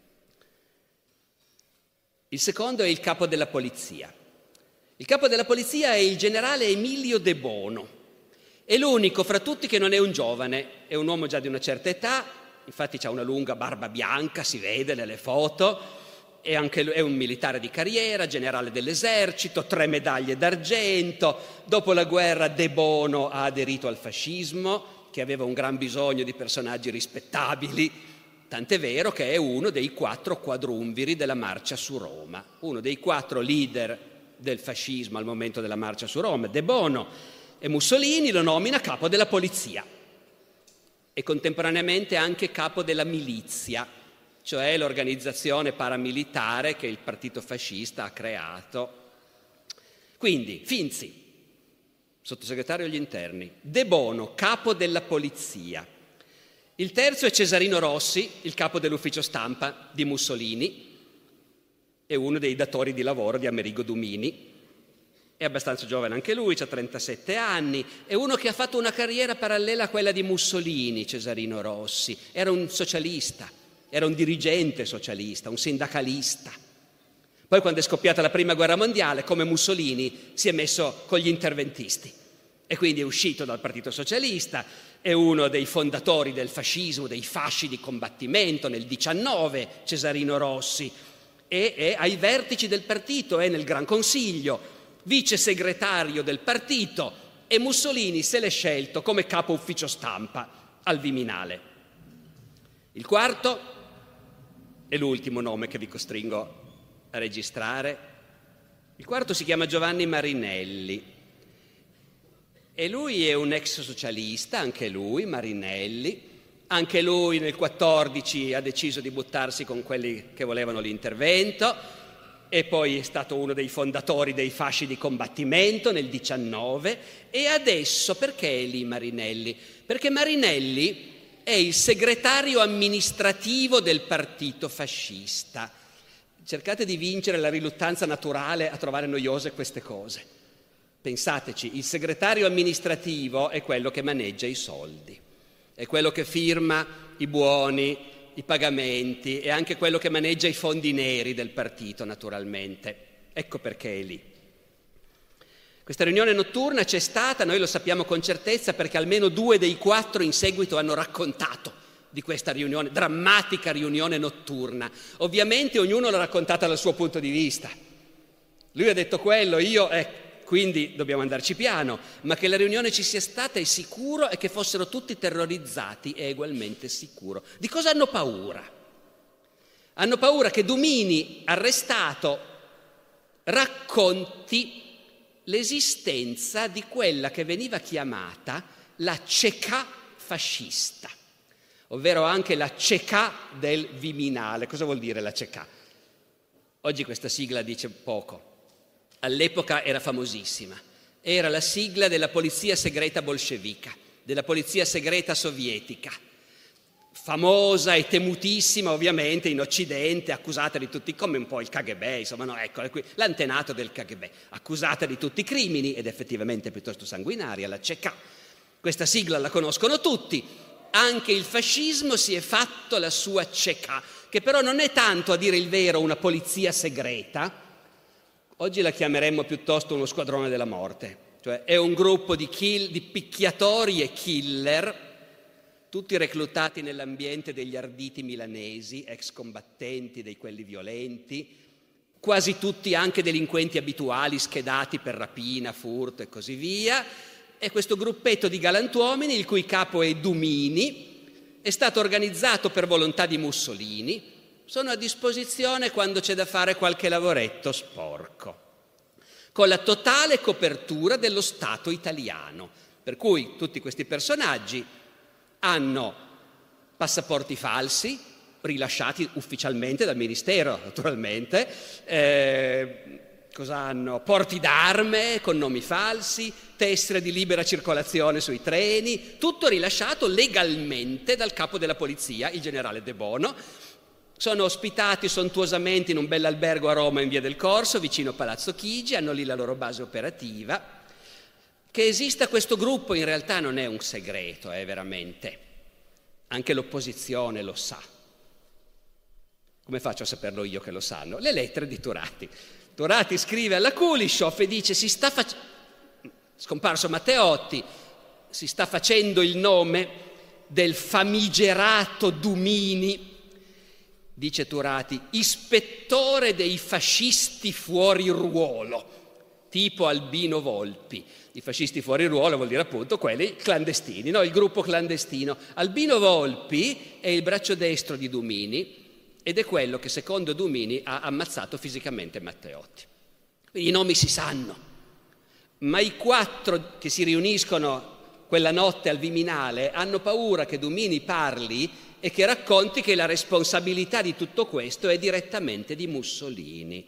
Il secondo è il capo della polizia. Il capo della polizia è il generale Emilio De Bono. È l'unico fra tutti che non è un giovane, è un uomo già di una certa età. Infatti c'ha una lunga barba bianca, si vede nelle foto, è, anche, è un militare di carriera, generale dell'esercito, tre medaglie d'argento. Dopo la guerra De Bono ha aderito al fascismo, che aveva un gran bisogno di personaggi rispettabili, tant'è vero che è uno dei quattro quadrumviri della marcia su Roma, uno dei quattro leader del fascismo al momento della marcia su Roma, De Bono, e Mussolini lo nomina capo della polizia e contemporaneamente anche capo della milizia, cioè l'organizzazione paramilitare che il partito fascista ha creato. Quindi Finzi, sottosegretario agli interni, De Bono, capo della polizia. Il terzo è Cesarino Rossi, il capo dell'ufficio stampa di Mussolini, è uno dei datori di lavoro di Amerigo Dumini. È abbastanza giovane anche lui, ha trentasette anni, è uno che ha fatto una carriera parallela a quella di Mussolini, Cesarino Rossi. Era un socialista, era un dirigente socialista, un sindacalista. Poi quando è scoppiata la prima guerra mondiale, come Mussolini, si è messo con gli interventisti e quindi è uscito dal partito socialista, è uno dei fondatori del fascismo, dei fasci di combattimento nel diciannove, Cesarino Rossi, e è ai vertici del partito, è nel Gran Consiglio, vice segretario del partito, e Mussolini se l'è scelto come capo ufficio stampa al Viminale. Il quarto è l'ultimo nome che vi costringo a registrare. Il quarto si chiama Giovanni Marinelli e lui è un ex socialista, anche lui, Marinelli, Anche lui nel quattordici ha deciso di buttarsi con quelli che volevano l'intervento e poi è stato uno dei fondatori dei fasci di combattimento nel diciannove. E adesso perché è lì Marinelli? Perché Marinelli è il segretario amministrativo del partito fascista. Cercate di vincere la riluttanza naturale a trovare noiose queste cose. Pensateci, il segretario amministrativo è quello che maneggia i soldi, è quello che firma i buoni, i pagamenti, è anche quello che maneggia i fondi neri del partito, naturalmente. Ecco perché è lì. Questa riunione notturna c'è stata, noi lo sappiamo con certezza perché almeno due dei quattro in seguito hanno raccontato di questa riunione, drammatica riunione notturna. Ovviamente ognuno l'ha raccontata dal suo punto di vista. Lui ha detto quello, io... Eh, quindi dobbiamo andarci piano, ma che la riunione ci sia stata è sicuro e che fossero tutti terrorizzati è ugualmente sicuro. Di cosa hanno paura? Hanno paura che Dumini, arrestato, racconti l'esistenza di quella che veniva chiamata la cecà fascista, ovvero anche la cecà del Viminale. Cosa vuol dire la cecà? Oggi questa sigla dice poco. All'epoca era famosissima, era la sigla della polizia segreta bolscevica, della polizia segreta sovietica, famosa e temutissima ovviamente in Occidente, accusata di tutti, come un po' il K G B, insomma, no, ecco, l'antenato del K G B, accusata di tutti i crimini ed effettivamente piuttosto sanguinaria, la cecà. Questa sigla la conoscono tutti, anche il fascismo si è fatto la sua cecà, che però non è tanto, a dire il vero, una polizia segreta. Oggi la chiameremmo piuttosto uno squadrone della morte, cioè è un gruppo di, kill, di picchiatori e killer, tutti reclutati nell'ambiente degli arditi milanesi, ex combattenti di quelli violenti, quasi tutti anche delinquenti abituali, schedati per rapina, furto e così via. E questo gruppetto di galantuomini, il cui capo è Dumini, è stato organizzato per volontà di Mussolini. Sono a disposizione quando c'è da fare qualche lavoretto sporco, con la totale copertura dello Stato italiano. Per cui tutti questi personaggi hanno passaporti falsi, rilasciati ufficialmente dal Ministero, naturalmente, eh, cosa hanno? Porti d'arme con nomi falsi, tessere di libera circolazione sui treni, tutto rilasciato legalmente dal capo della polizia, il generale De Bono. Sono ospitati sontuosamente in un bell'albergo a Roma in via del Corso, vicino a Palazzo Chigi, hanno lì la loro base operativa. Che esista questo gruppo in realtà non è un segreto, è veramente. Anche l'opposizione lo sa. Come faccio a saperlo io che lo sanno? Le lettere di Turati. Turati scrive alla Kulishov e dice: si sta fac- scomparso Matteotti, si sta facendo il nome del famigerato Dumini. Dice Turati, ispettore dei fascisti fuori ruolo, tipo Albino Volpi. I fascisti fuori ruolo vuol dire appunto quelli clandestini, no? Il gruppo clandestino. Albino Volpi è il braccio destro di Dumini ed è quello che secondo Dumini ha ammazzato fisicamente Matteotti. Quindi i nomi si sanno, ma i quattro che si riuniscono quella notte al Viminale hanno paura che Dumini parli e che racconti che la responsabilità di tutto questo è direttamente di Mussolini.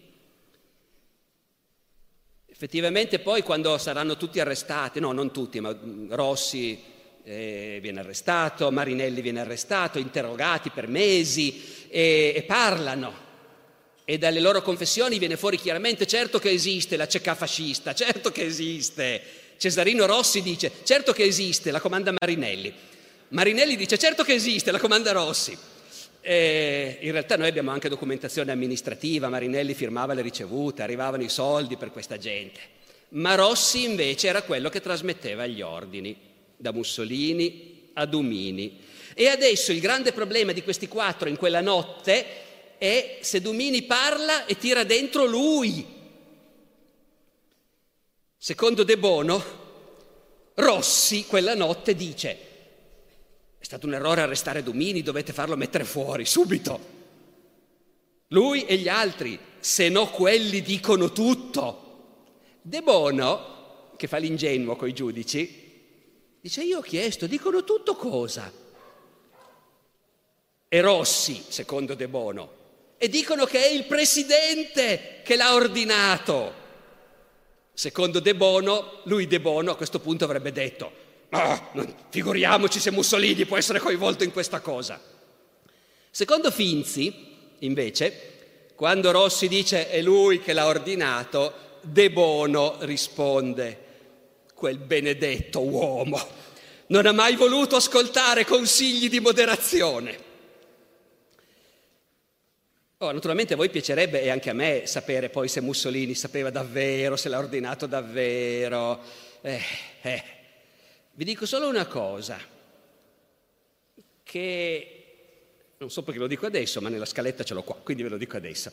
Effettivamente poi quando saranno tutti arrestati, no non tutti, ma Rossi eh, viene arrestato, Marinelli viene arrestato, interrogati per mesi e, e parlano. E dalle loro confessioni viene fuori chiaramente: certo che esiste la cecà fascista, certo che esiste. Cesarino Rossi dice: certo che esiste, la comanda Marinelli. Marinelli dice: certo che esiste, la comanda Rossi. E in realtà noi abbiamo anche documentazione amministrativa, Marinelli firmava le ricevute, arrivavano i soldi per questa gente. Ma Rossi invece era quello che trasmetteva gli ordini, da Mussolini a Dumini. E adesso il grande problema di questi quattro in quella notte è se Dumini parla e tira dentro lui. Secondo De Bono, Rossi quella notte dice: è stato un errore arrestare Dumini, dovete farlo mettere fuori, subito. Lui e gli altri, se no quelli dicono tutto. De Bono, che fa l'ingenuo coi giudici, dice: io ho chiesto, dicono tutto cosa? e Rossi, secondo De Bono, e dicono che è il presidente che l'ha ordinato. Secondo De Bono, lui De Bono a questo punto avrebbe detto: ah, non, figuriamoci se Mussolini può essere coinvolto in questa cosa. Secondo Finzi, invece, quando Rossi dice è lui che l'ha ordinato, De Bono risponde: quel benedetto uomo non ha mai voluto ascoltare consigli di moderazione. Oh, naturalmente a voi piacerebbe, e anche a me, sapere poi se Mussolini sapeva davvero, se l'ha ordinato davvero. Eh, eh. Vi dico solo una cosa, che non so perché lo dico adesso, ma nella scaletta ce l'ho qua, quindi ve lo dico adesso.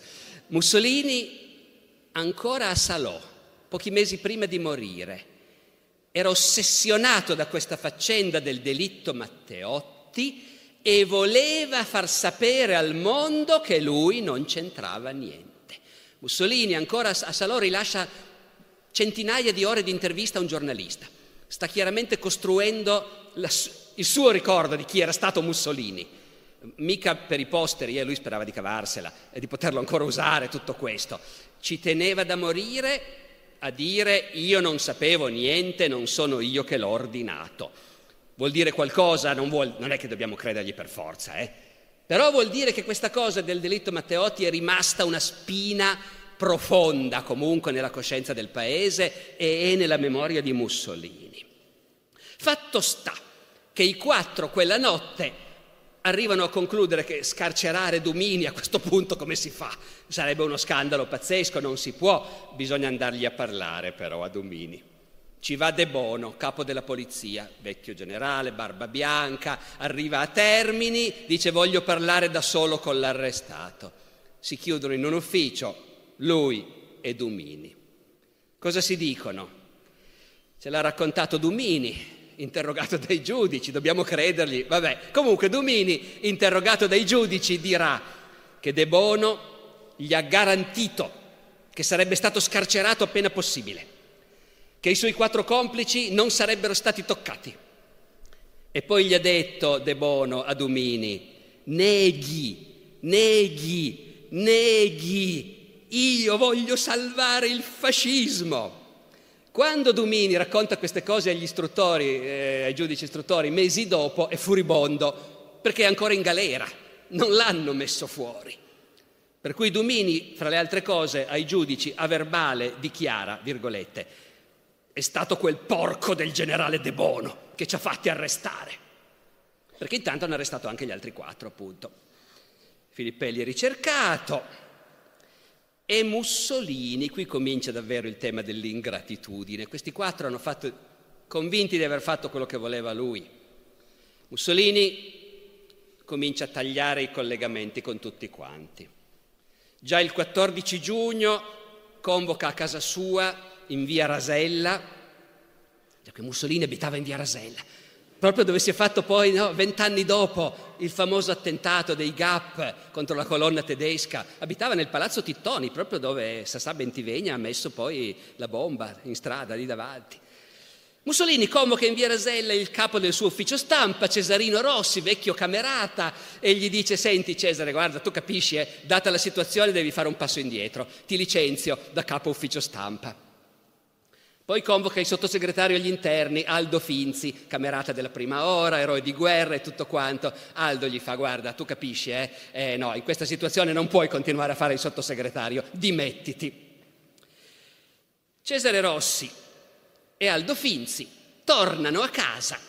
Mussolini, ancora a Salò, pochi mesi prima di morire, era ossessionato da questa faccenda del delitto Matteotti e voleva far sapere al mondo che lui non c'entrava niente. Mussolini ancora a Salò rilascia centinaia di ore di intervista a un giornalista. Sta chiaramente costruendo la, il suo ricordo di chi era stato Mussolini. Mica per i posteri, eh, lui sperava di cavarsela e di poterlo ancora usare tutto questo. Ci teneva da morire a dire: io non sapevo niente, non sono io che l'ho ordinato. Vuol dire qualcosa, non, vuol, non è che dobbiamo credergli per forza, eh? Però vuol dire che questa cosa del delitto Matteotti è rimasta una spina profonda comunque nella coscienza del paese e nella memoria di Mussolini. Fatto sta che i quattro quella notte arrivano a concludere che scarcerare Dumini a questo punto come si fa? Sarebbe uno scandalo pazzesco, non si può, bisogna andargli a parlare però a Dumini. Ci va De Bono, capo della polizia, vecchio generale, barba bianca, arriva a Termini, dice: voglio parlare da solo con l'arrestato. Si chiudono in un ufficio, lui e Dumini. Cosa si dicono? Ce l'ha raccontato Dumini, interrogato dai giudici, dobbiamo credergli. Vabbè, comunque Dumini, interrogato dai giudici, dirà che De Bono gli ha garantito che sarebbe stato scarcerato appena possibile, che i suoi quattro complici non sarebbero stati toccati. E poi gli ha detto De Bono a Dumini: neghi, neghi, neghi, io voglio salvare il fascismo. Quando Dumini racconta queste cose agli istruttori, eh, ai giudici istruttori, mesi dopo, è furibondo, perché è ancora in galera, non l'hanno messo fuori. Per cui Dumini, fra le altre cose, ai giudici a verbale dichiara, virgolette: è stato quel porco del generale De Bono che ci ha fatti arrestare. Perché intanto hanno arrestato anche gli altri quattro, appunto. Filippelli è ricercato e Mussolini, qui comincia davvero il tema dell'ingratitudine. Questi quattro hanno fatto, convinti di aver fatto quello che voleva lui. Mussolini comincia a tagliare i collegamenti con tutti quanti. Già il quattordici giugno convoca a casa sua in via Rasella, già che Mussolini abitava in via Rasella, proprio dove si è fatto poi, no, vent'anni dopo, il famoso attentato dei Gap contro la colonna tedesca. Abitava nel palazzo Tittoni, proprio dove Sassà Bentivegna ha messo poi la bomba in strada, lì davanti. Mussolini convoca in via Rasella il capo del suo ufficio stampa, Cesarino Rossi, vecchio camerata, e gli dice: senti Cesare, guarda, tu capisci, eh, data la situazione devi fare un passo indietro, ti licenzio da capo ufficio stampa. Poi convoca il sottosegretario agli interni, Aldo Finzi, camerata della prima ora, eroe di guerra e tutto quanto. Aldo gli fa: guarda, tu capisci, eh? eh no, in questa situazione non puoi continuare a fare il sottosegretario, dimettiti. Cesare Rossi e Aldo Finzi tornano a casa.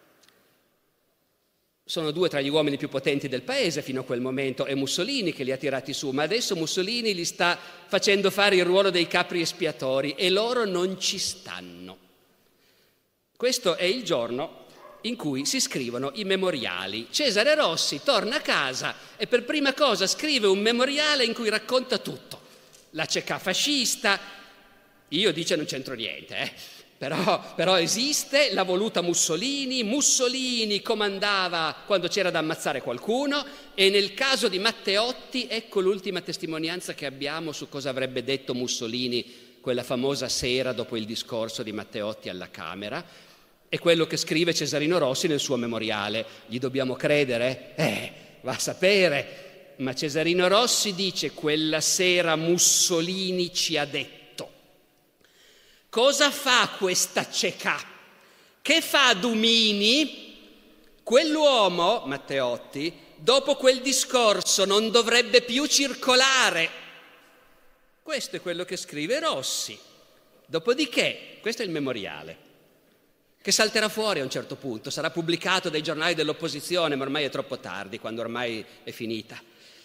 Sono due tra gli uomini più potenti del paese fino a quel momento, è Mussolini che li ha tirati su, ma adesso Mussolini li sta facendo fare il ruolo dei capri espiatori e loro non ci stanno. Questo è il giorno in cui si scrivono i memoriali. Cesare Rossi torna a casa e per prima cosa scrive un memoriale in cui racconta tutto. La C K fascista, io dice non c'entro niente, eh. Però, però esiste, l'ha voluta Mussolini, Mussolini comandava quando c'era da ammazzare qualcuno e nel caso di Matteotti ecco l'ultima testimonianza che abbiamo su cosa avrebbe detto Mussolini quella famosa sera dopo il discorso di Matteotti alla Camera. È quello che scrive Cesarino Rossi nel suo memoriale. Gli dobbiamo credere? Eh, va a sapere, ma Cesarino Rossi dice: quella sera Mussolini ci ha detto. Cosa fa questa cecà? Che fa Dumini? Quell'uomo, Matteotti, dopo quel discorso non dovrebbe più circolare. Questo è quello che scrive Rossi. Dopodiché, questo è il memoriale, che salterà fuori a un certo punto, sarà pubblicato dai giornali dell'opposizione, ma ormai è troppo tardi, quando ormai è finita.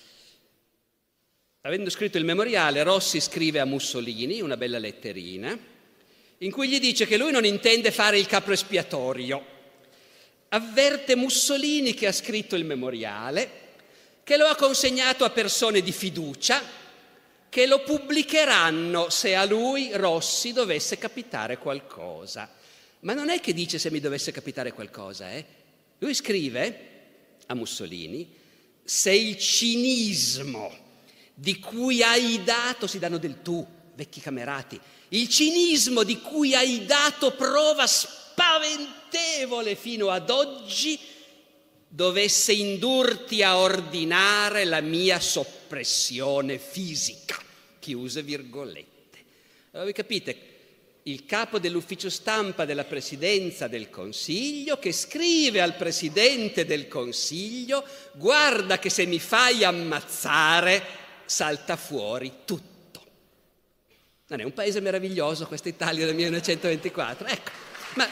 Avendo scritto il memoriale, Rossi scrive a Mussolini una bella letterina, in cui gli dice che lui non intende fare il capro espiatorio. Avverte Mussolini che ha scritto il memoriale, che lo ha consegnato a persone di fiducia, che lo pubblicheranno se a lui, Rossi, dovesse capitare qualcosa. Ma non è che dice se mi dovesse capitare qualcosa, eh? Lui scrive a Mussolini: se il cinismo di cui hai dato, si danno del tu, vecchi camerati, il cinismo di cui hai dato prova spaventevole fino ad oggi, dovesse indurti a ordinare la mia soppressione fisica, chiuse virgolette. Allora voi capite, il capo dell'ufficio stampa della Presidenza del Consiglio che scrive al Presidente del Consiglio: guarda che se mi fai ammazzare salta fuori tutto. Non è un paese meraviglioso questa Italia del millenovecentoventiquattro? Ecco, ma...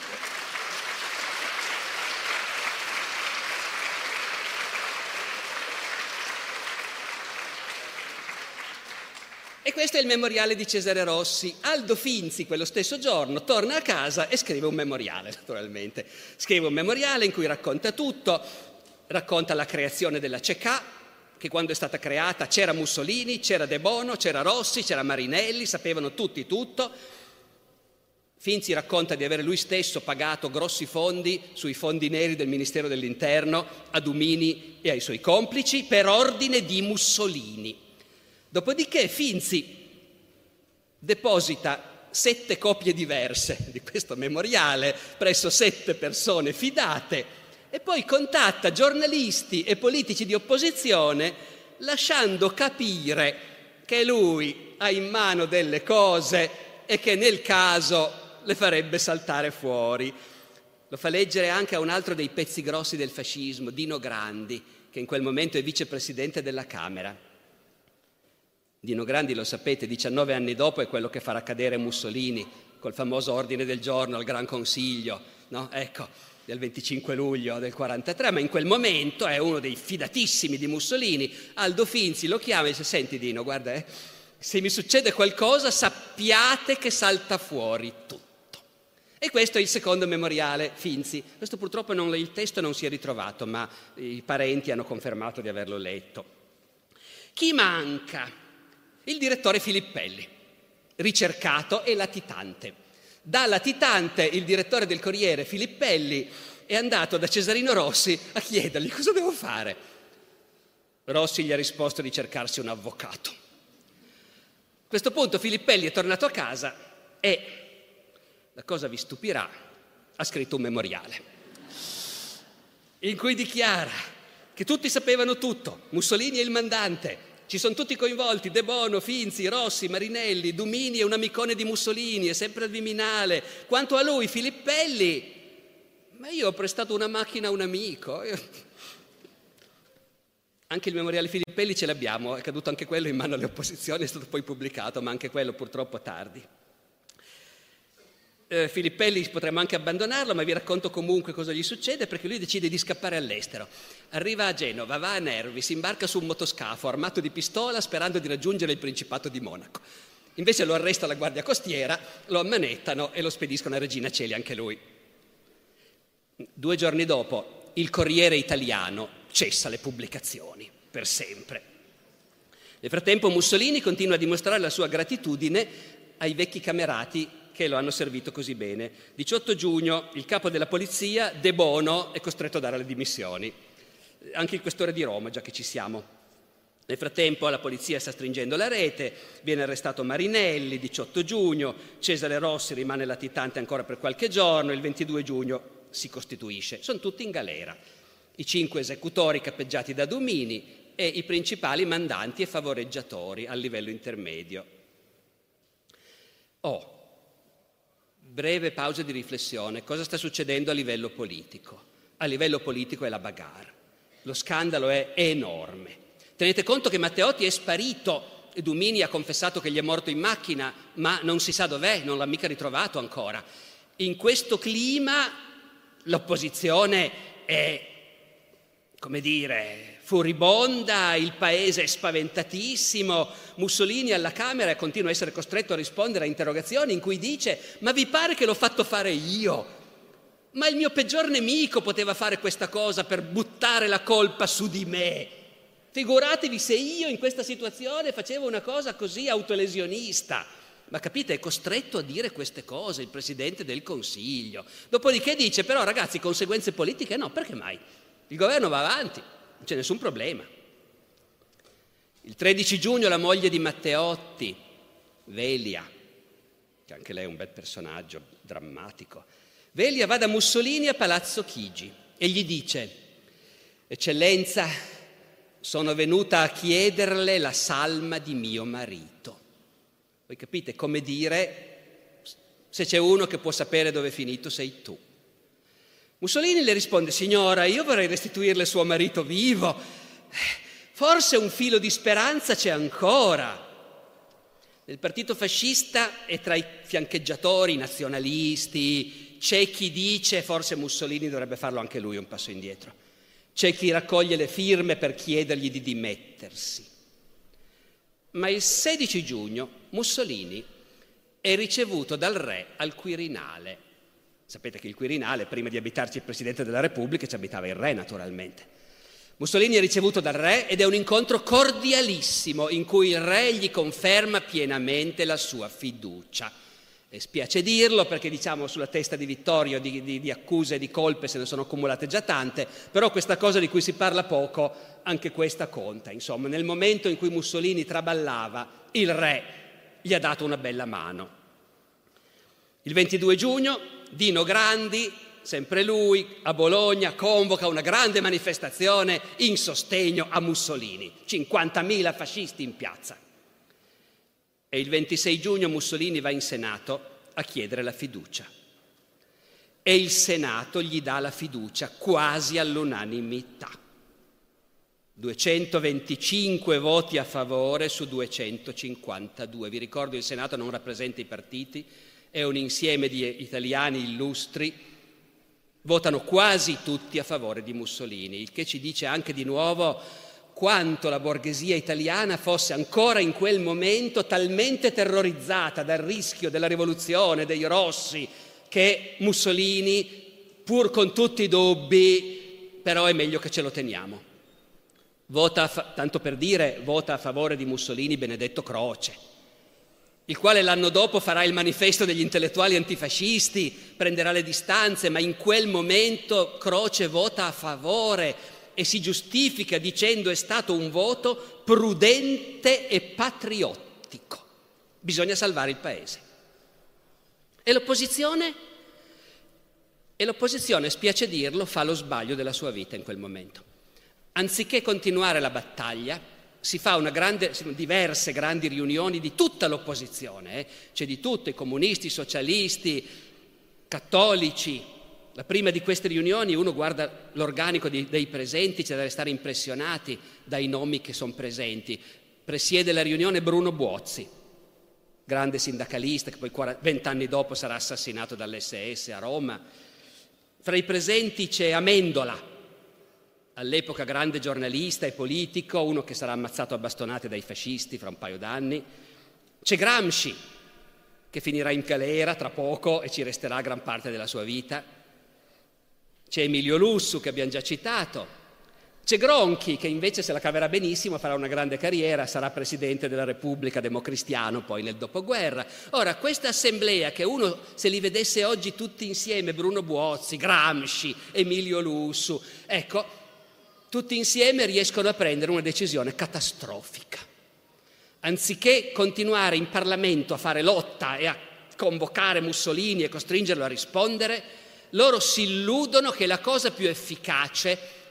E questo è il memoriale di Cesare Rossi. Aldo Finzi, quello stesso giorno, torna a casa e scrive un memoriale, naturalmente. Scrive un memoriale in cui racconta tutto, racconta la creazione della C E C A, che quando è stata creata c'era Mussolini, c'era De Bono, c'era Rossi, c'era Marinelli, sapevano tutti tutto. Finzi racconta di aver lui stesso pagato grossi fondi sui fondi neri del Ministero dell'Interno a Dumini e ai suoi complici per ordine di Mussolini. Dopodiché Finzi deposita sette copie diverse di questo memoriale presso sette persone fidate e poi contatta giornalisti e politici di opposizione lasciando capire che lui ha in mano delle cose e che nel caso le farebbe saltare fuori. Lo fa leggere anche a un altro dei pezzi grossi del fascismo, Dino Grandi, che in quel momento è vicepresidente della Camera. Dino Grandi, lo sapete, diciannove anni dopo è quello che farà cadere Mussolini col famoso ordine del giorno al Gran Consiglio, no? Ecco, del venticinque luglio del quarantatré, ma in quel momento è uno dei fidatissimi di Mussolini. Aldo Finzi lo chiama e dice: senti Dino, guarda, eh, se mi succede qualcosa sappiate che salta fuori tutto. E questo è il secondo memoriale Finzi. Questo purtroppo non, il testo non si è ritrovato, ma i parenti hanno confermato di averlo letto. Chi manca? Il direttore Filippelli, ricercato e latitante. Da latitante il direttore del Corriere Filippelli è andato da Cesarino Rossi a chiedergli: cosa devo fare? Rossi gli ha risposto di cercarsi un avvocato. A questo punto Filippelli è tornato a casa e, la cosa vi stupirà, ha scritto un memoriale in cui dichiara che tutti sapevano tutto, Mussolini è il mandante, ci sono tutti coinvolti, De Bono, Finzi, Rossi, Marinelli, Dumini è un amicone di Mussolini, è sempre al Viminale. Quanto a lui, Filippelli, ma io ho prestato una macchina a un amico. Anche il memoriale Filippelli ce l'abbiamo, è caduto anche quello in mano alle opposizioni, è stato poi pubblicato, ma anche quello purtroppo tardi. Eh, Filippelli potremmo anche abbandonarlo, ma vi racconto comunque cosa gli succede, perché lui decide di scappare all'estero. Arriva a Genova, va a Nervi, si imbarca su un motoscafo armato di pistola sperando di raggiungere il Principato di Monaco. Invece lo arresta la Guardia Costiera, lo ammanettano e lo spediscono a Regina Coeli anche lui. Due giorni dopo il Corriere Italiano cessa le pubblicazioni per sempre. Nel frattempo Mussolini continua a dimostrare la sua gratitudine ai vecchi camerati che lo hanno servito così bene. diciotto giugno il capo della polizia, De Bono, è costretto a dare le dimissioni. Anche il questore di Roma, già che ci siamo. Nel frattempo la polizia sta stringendo la rete, viene arrestato Marinelli, diciotto giugno, Cesare Rossi rimane latitante ancora per qualche giorno, il ventidue giugno si costituisce. Sono tutti in galera. i cinque esecutori capeggiati da Dumini e i principali mandanti e favoreggiatori al livello intermedio. Oh, breve pausa di riflessione. Cosa sta succedendo a livello politico? A livello politico è la bagarre. Lo scandalo è enorme. Tenete conto che Matteotti è sparito e Dumini ha confessato che gli è morto in macchina, ma non si sa dov'è, non l'ha mica ritrovato ancora. In questo clima l'opposizione è, come dire, furibonda, il paese è spaventatissimo. Mussolini alla Camera continua a essere costretto a rispondere a interrogazioni in cui dice: ma vi pare che l'ho fatto fare io? Ma il mio peggior nemico poteva fare questa cosa per buttare la colpa su di me. Figuratevi se io in questa situazione facevo una cosa così autolesionista. Ma capite, è costretto a dire queste cose il Presidente del Consiglio. Dopodiché dice: però ragazzi, conseguenze politiche no, perché mai? Il governo va avanti, non c'è nessun problema. Il tredici giugno la moglie di Matteotti, Velia, che anche lei è un bel personaggio drammatico, Velia va da Mussolini a Palazzo Chigi e gli dice: Eccellenza, sono venuta a chiederle la salma di mio marito. Voi capite, come dire, se c'è uno che può sapere dove è finito sei tu. Mussolini le risponde: signora, io vorrei restituirle suo marito vivo, forse un filo di speranza c'è ancora. Nel partito fascista e tra i fiancheggiatori nazionalisti c'è chi dice forse Mussolini dovrebbe farlo anche lui un passo indietro. C'è chi raccoglie le firme per chiedergli di dimettersi. Ma il sedici giugno Mussolini è ricevuto dal re al Quirinale. Sapete che il Quirinale, prima di abitarci il Presidente della Repubblica, ci abitava il re naturalmente. Mussolini è ricevuto dal re ed è un incontro cordialissimo in cui il re gli conferma pienamente la sua fiducia. E spiace dirlo perché, diciamo, sulla testa di Vittorio di, di, di accuse e di colpe se ne sono accumulate già tante, però questa cosa di cui si parla poco, anche questa conta. Insomma, nel momento in cui Mussolini traballava, il re gli ha dato una bella mano. Il ventidue giugno Dino Grandi, sempre lui, a Bologna, convoca una grande manifestazione in sostegno a Mussolini. cinquantamila fascisti in piazza. E il ventisei giugno Mussolini va in Senato a chiedere la fiducia. E il Senato gli dà la fiducia quasi all'unanimità. duecentoventicinque voti a favore su duecentocinquantadue. Vi ricordo, il Senato non rappresenta i partiti, è un insieme di italiani illustri. Votano quasi tutti a favore di Mussolini, il che ci dice anche di nuovo quanto la borghesia italiana fosse ancora in quel momento talmente terrorizzata dal rischio della rivoluzione dei Rossi che Mussolini, pur con tutti i dubbi, però è meglio che ce lo teniamo. Vota, a fa- tanto per dire, vota a favore di Mussolini Benedetto Croce, il quale l'anno dopo farà il manifesto degli intellettuali antifascisti, prenderà le distanze, ma in quel momento Croce vota a favore e si giustifica dicendo: è stato un voto prudente e patriottico. Bisogna salvare il paese. E l'opposizione? E l'opposizione, spiace dirlo, fa lo sbaglio della sua vita in quel momento. Anziché continuare la battaglia, si fa una grande, diverse grandi riunioni di tutta l'opposizione, eh? C'è di tutto, i comunisti, i socialisti, cattolici. La prima di queste riunioni uno guarda l'organico dei, dei presenti, c'è da restare impressionati dai nomi che sono presenti. Presiede la riunione Bruno Buozzi, grande sindacalista che poi vent'anni dopo sarà assassinato dall'esse esse a Roma. Fra i presenti c'è Amendola, all'epoca grande giornalista e politico, uno che sarà ammazzato a bastonate dai fascisti fra un paio d'anni. C'è Gramsci, che finirà in galera tra poco e ci resterà gran parte della sua vita. C'è Emilio Lussu, che abbiamo già citato. C'è Gronchi, che invece se la caverà benissimo, farà una grande carriera, sarà Presidente della Repubblica democristiano poi nel dopoguerra. Ora, questa assemblea, che uno se li vedesse oggi tutti insieme, Bruno Buozzi, Gramsci, Emilio Lussu, ecco, tutti insieme riescono a prendere una decisione catastrofica. Anziché continuare in Parlamento a fare lotta e a convocare Mussolini e costringerlo a rispondere, loro si illudono che la cosa più efficace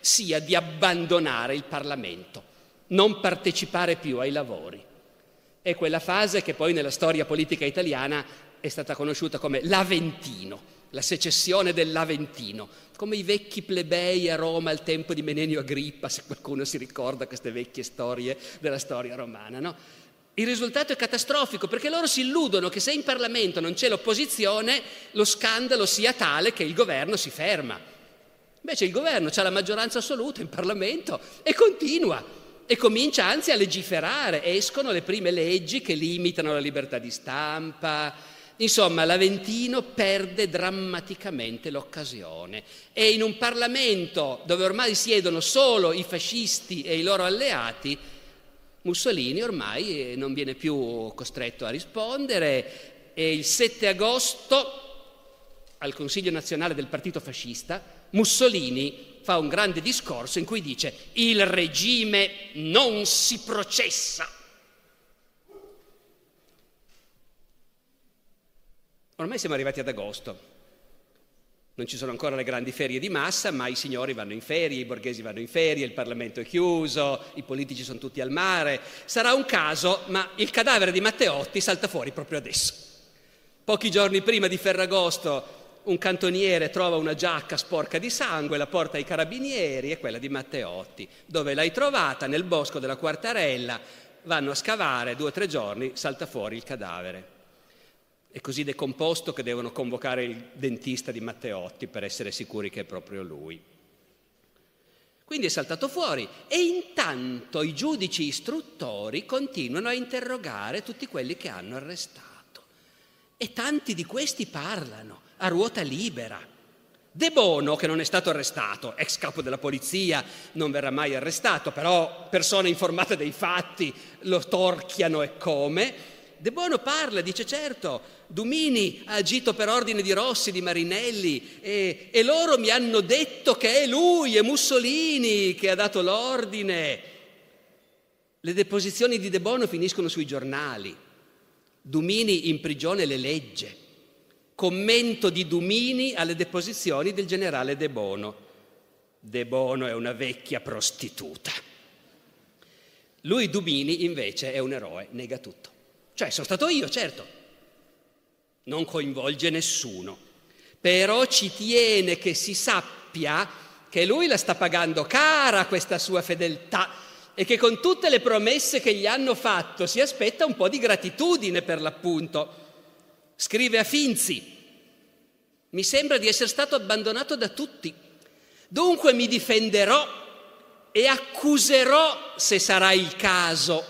sia di abbandonare il Parlamento, non partecipare più ai lavori. È quella fase che poi nella storia politica italiana è stata conosciuta come l'Aventino, la secessione dell'Aventino, come i vecchi plebei a Roma al tempo di Menenio Agrippa, se qualcuno si ricorda queste vecchie storie della storia romana, no? Il risultato è catastrofico, perché loro si illudono che se in Parlamento non c'è l'opposizione, lo scandalo sia tale che il governo si ferma. Invece il governo ha la maggioranza assoluta in Parlamento e continua, e comincia anzi a legiferare. Escono le prime leggi che limitano la libertà di stampa. Insomma, l'Aventino perde drammaticamente l'occasione, e in un Parlamento dove ormai siedono solo i fascisti e i loro alleati, Mussolini ormai non viene più costretto a rispondere, e il sette agosto al Consiglio nazionale del partito fascista Mussolini fa un grande discorso in cui dice: il regime non si processa. Ormai siamo arrivati ad agosto, non ci sono ancora le grandi ferie di massa, ma i signori vanno in ferie, i borghesi vanno in ferie, il Parlamento è chiuso, i politici sono tutti al mare. Sarà un caso, ma il cadavere di Matteotti salta fuori proprio adesso. Pochi giorni prima di Ferragosto un cantoniere trova una giacca sporca di sangue, la porta ai carabinieri, è quella di Matteotti. Dove l'hai trovata? Nel bosco della Quartarella. Vanno a scavare, due o tre giorni, salta fuori il cadavere. È così decomposto che devono convocare il dentista di Matteotti per essere sicuri che è proprio lui. Quindi è saltato fuori, e intanto i giudici istruttori continuano a interrogare tutti quelli che hanno arrestato, e tanti di questi parlano a ruota libera. De Bono, che non è stato arrestato, ex capo della polizia, non verrà mai arrestato, però persone informate dei fatti lo torchiano e come. De Bono parla, dice: certo, Dumini ha agito per ordine di Rossi, di Marinelli, e, e loro mi hanno detto che è lui, è Mussolini che ha dato l'ordine. Le deposizioni di De Bono finiscono sui giornali. Dumini in prigione le legge. Commento di Dumini alle deposizioni del generale De Bono. De Bono è una vecchia prostituta. Lui, Dumini, invece è un eroe, nega tutto. Cioè, sono stato io, certo, non coinvolge nessuno, però ci tiene che si sappia che lui la sta pagando cara questa sua fedeltà, e che con tutte le promesse che gli hanno fatto si aspetta un po' di gratitudine, per l'appunto. Scrive a Finzi: mi sembra di essere stato abbandonato da tutti, dunque mi difenderò e accuserò se sarà il caso.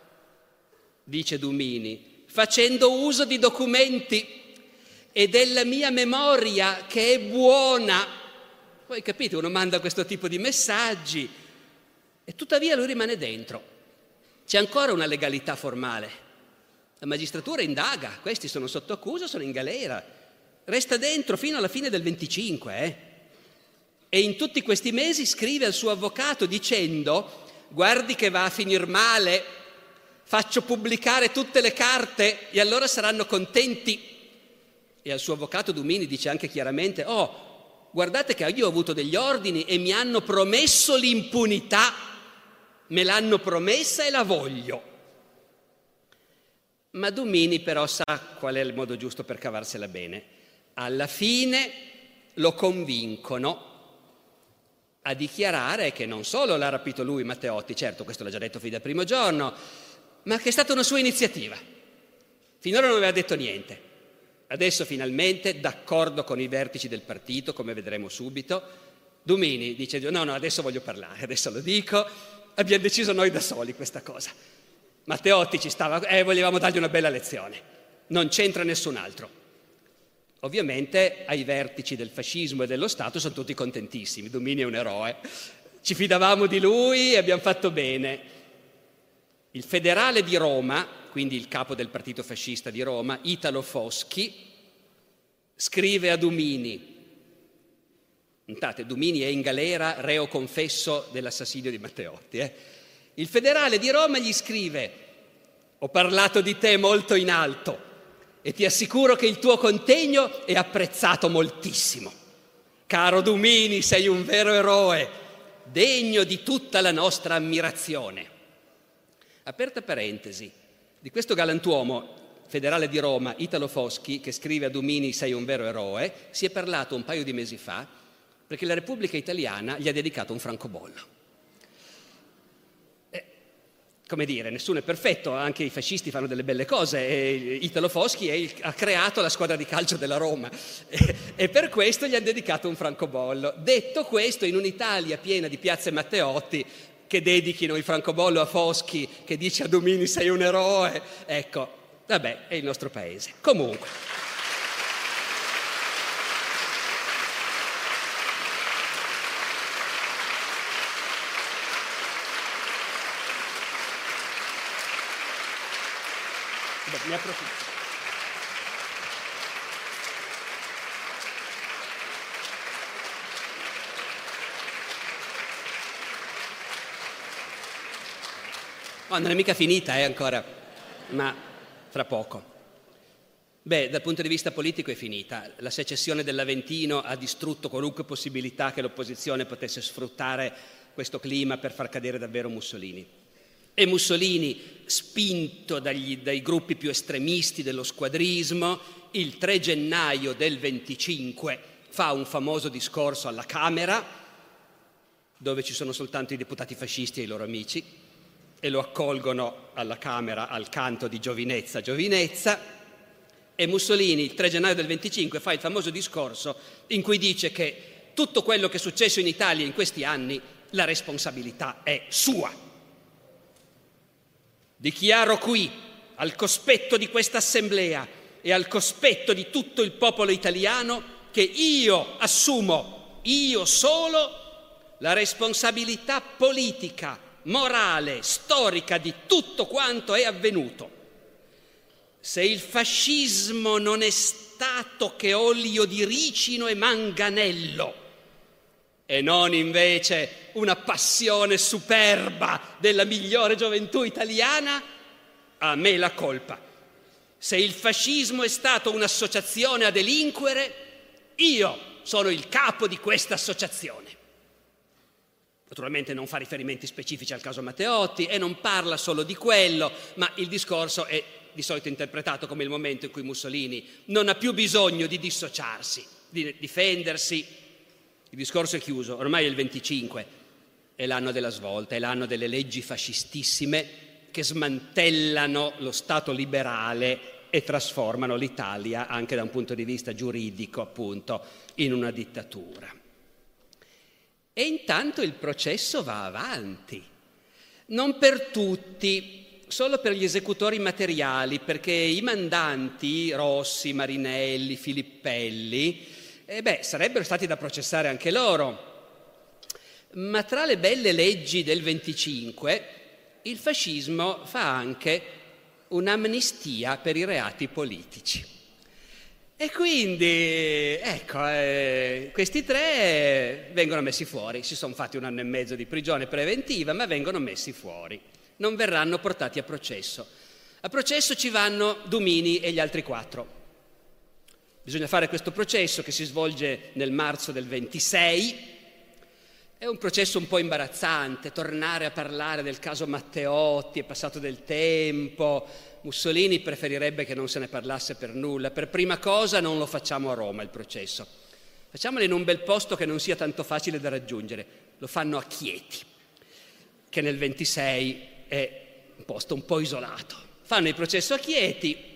Dice Dumini, facendo uso di documenti e della mia memoria che è buona. Poi capite, uno manda questo tipo di messaggi e tuttavia lui rimane dentro. C'è ancora una legalità formale. La magistratura indaga, questi sono sotto accusa, sono in galera. Resta dentro fino alla fine del venticinque, eh? E in tutti questi mesi scrive al suo avvocato dicendo: guardi che va a finir male, faccio pubblicare tutte le carte e allora saranno contenti. E al suo avvocato Dumini dice anche chiaramente: oh, guardate che io ho avuto degli ordini e mi hanno promesso l'impunità, me l'hanno promessa e la voglio. Ma Dumini però sa qual è il modo giusto per cavarsela bene. Alla fine lo convincono a dichiarare che non solo l'ha rapito lui, Matteotti, certo, questo l'ha già detto fin dal primo giorno, ma che è stata una sua iniziativa. Finora non aveva detto niente. Adesso finalmente, d'accordo con i vertici del partito, come vedremo subito, Dumini dice: no, no, adesso voglio parlare, adesso lo dico, abbiamo deciso noi da soli questa cosa. Matteotti ci stava, eh, volevamo dargli una bella lezione, non c'entra nessun altro. Ovviamente ai vertici del fascismo e dello Stato sono tutti contentissimi, Dumini è un eroe, ci fidavamo di lui e abbiamo fatto bene. Il federale di Roma, quindi il capo del partito fascista di Roma, Italo Foschi, scrive a Dumini, notate, Dumini è in galera, reo confesso dell'assassinio di Matteotti, eh? Il federale di Roma gli scrive: ho parlato di te molto in alto e ti assicuro che il tuo contegno è apprezzato moltissimo. Caro Dumini, sei un vero eroe. degno di tutta la nostra ammirazione. Aperta parentesi, di questo galantuomo federale di Roma, Italo Foschi, che scrive a Dumini sei un vero eroe, si è parlato un paio di mesi fa perché la Repubblica Italiana gli ha dedicato un francobollo. Eh, come dire, nessuno è perfetto, anche i fascisti fanno delle belle cose e Italo Foschi è il, ha creato la squadra di calcio della Roma e, e per questo gli hanno dedicato un francobollo. Detto questo, in un'Italia piena di piazze Matteotti, che dedichino il francobollo a Foschi, che dice a Dumini sei un eroe, ecco, vabbè, è il nostro paese. Comunque. Beh, ne approfitto. Oh, non è mica finita, eh, ancora, ma fra poco. Beh, dal punto di vista politico è finita. La secessione dell'Aventino ha distrutto qualunque possibilità che l'opposizione potesse sfruttare questo clima per far cadere davvero Mussolini. E Mussolini, spinto dagli, dai gruppi più estremisti dello squadrismo, il tre gennaio del venticinque fa un famoso discorso alla Camera, dove ci sono soltanto i deputati fascisti e i loro amici, e lo accolgono alla Camera al canto di Giovinezza, Giovinezza, e Mussolini il tre gennaio del venticinque fa il famoso discorso in cui dice che tutto quello che è successo in Italia in questi anni, la responsabilità è sua. Dichiaro qui, al cospetto di questa assemblea e al cospetto di tutto il popolo italiano, che io assumo, io solo, la responsabilità politica, morale, storica di tutto quanto è avvenuto. Se il fascismo non è stato che olio di ricino e manganello, e non invece una passione superba della migliore gioventù italiana, a me la colpa. Se il fascismo è stato un'associazione a delinquere, io sono il capo di questa associazione. Naturalmente non fa riferimenti specifici al caso Matteotti e non parla solo di quello, ma il discorso è di solito interpretato come il momento in cui Mussolini non ha più bisogno di dissociarsi, di difendersi. Il discorso è chiuso, ormai è il venticinque, è l'anno della svolta, è l'anno delle leggi fascistissime che smantellano lo Stato liberale e trasformano l'Italia, anche da un punto di vista giuridico, appunto, in una dittatura. E intanto il processo va avanti, non per tutti, solo per gli esecutori materiali, perché i mandanti, Rossi, Marinelli, Filippelli, eh beh, sarebbero stati da processare anche loro. Ma tra le belle leggi del venticinque, il fascismo fa anche un'amnistia per i reati politici. E quindi, ecco, eh, questi tre vengono messi fuori. Si sono fatti un anno e mezzo di prigione preventiva, ma vengono messi fuori. Non verranno portati a processo. A processo ci vanno Dumini e gli altri quattro. Bisogna fare questo processo che si svolge nel marzo del ventisei. È un processo un po' imbarazzante, tornare a parlare del caso Matteotti, è passato del tempo. Mussolini preferirebbe che non se ne parlasse per nulla. Per prima cosa non lo facciamo a Roma il processo. Facciamolo in un bel posto che non sia tanto facile da raggiungere. Lo fanno a Chieti, che nel ventisei è un posto un po' isolato. Fanno il processo a Chieti.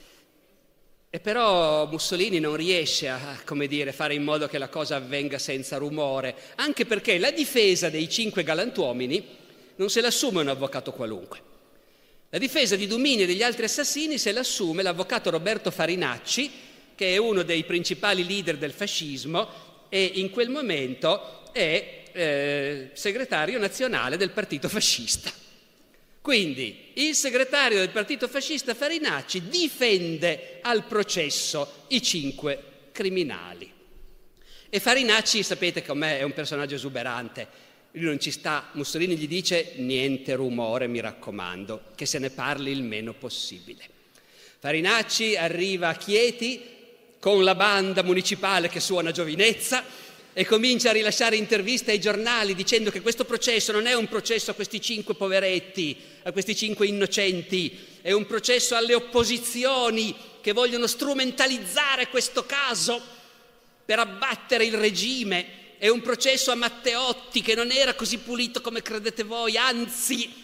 E però Mussolini non riesce a, come dire, fare in modo che la cosa avvenga senza rumore, anche perché la difesa dei cinque galantuomini non se l'assume un avvocato qualunque. La difesa di Dumini e degli altri assassini se l'assume l'avvocato Roberto Farinacci, che è uno dei principali leader del fascismo e in quel momento è eh, segretario nazionale del partito fascista. Quindi il segretario del partito fascista Farinacci difende al processo i cinque criminali. E Farinacci, sapete com'è, è un personaggio esuberante. Lui non ci sta, Mussolini gli dice niente rumore, mi raccomando, che se ne parli il meno possibile. Farinacci arriva a Chieti con la banda municipale che suona Giovinezza e comincia a rilasciare interviste ai giornali dicendo che questo processo non è un processo a questi cinque poveretti, a questi cinque innocenti, è un processo alle opposizioni che vogliono strumentalizzare questo caso per abbattere il regime, è un processo a Matteotti che non era così pulito come credete voi, anzi...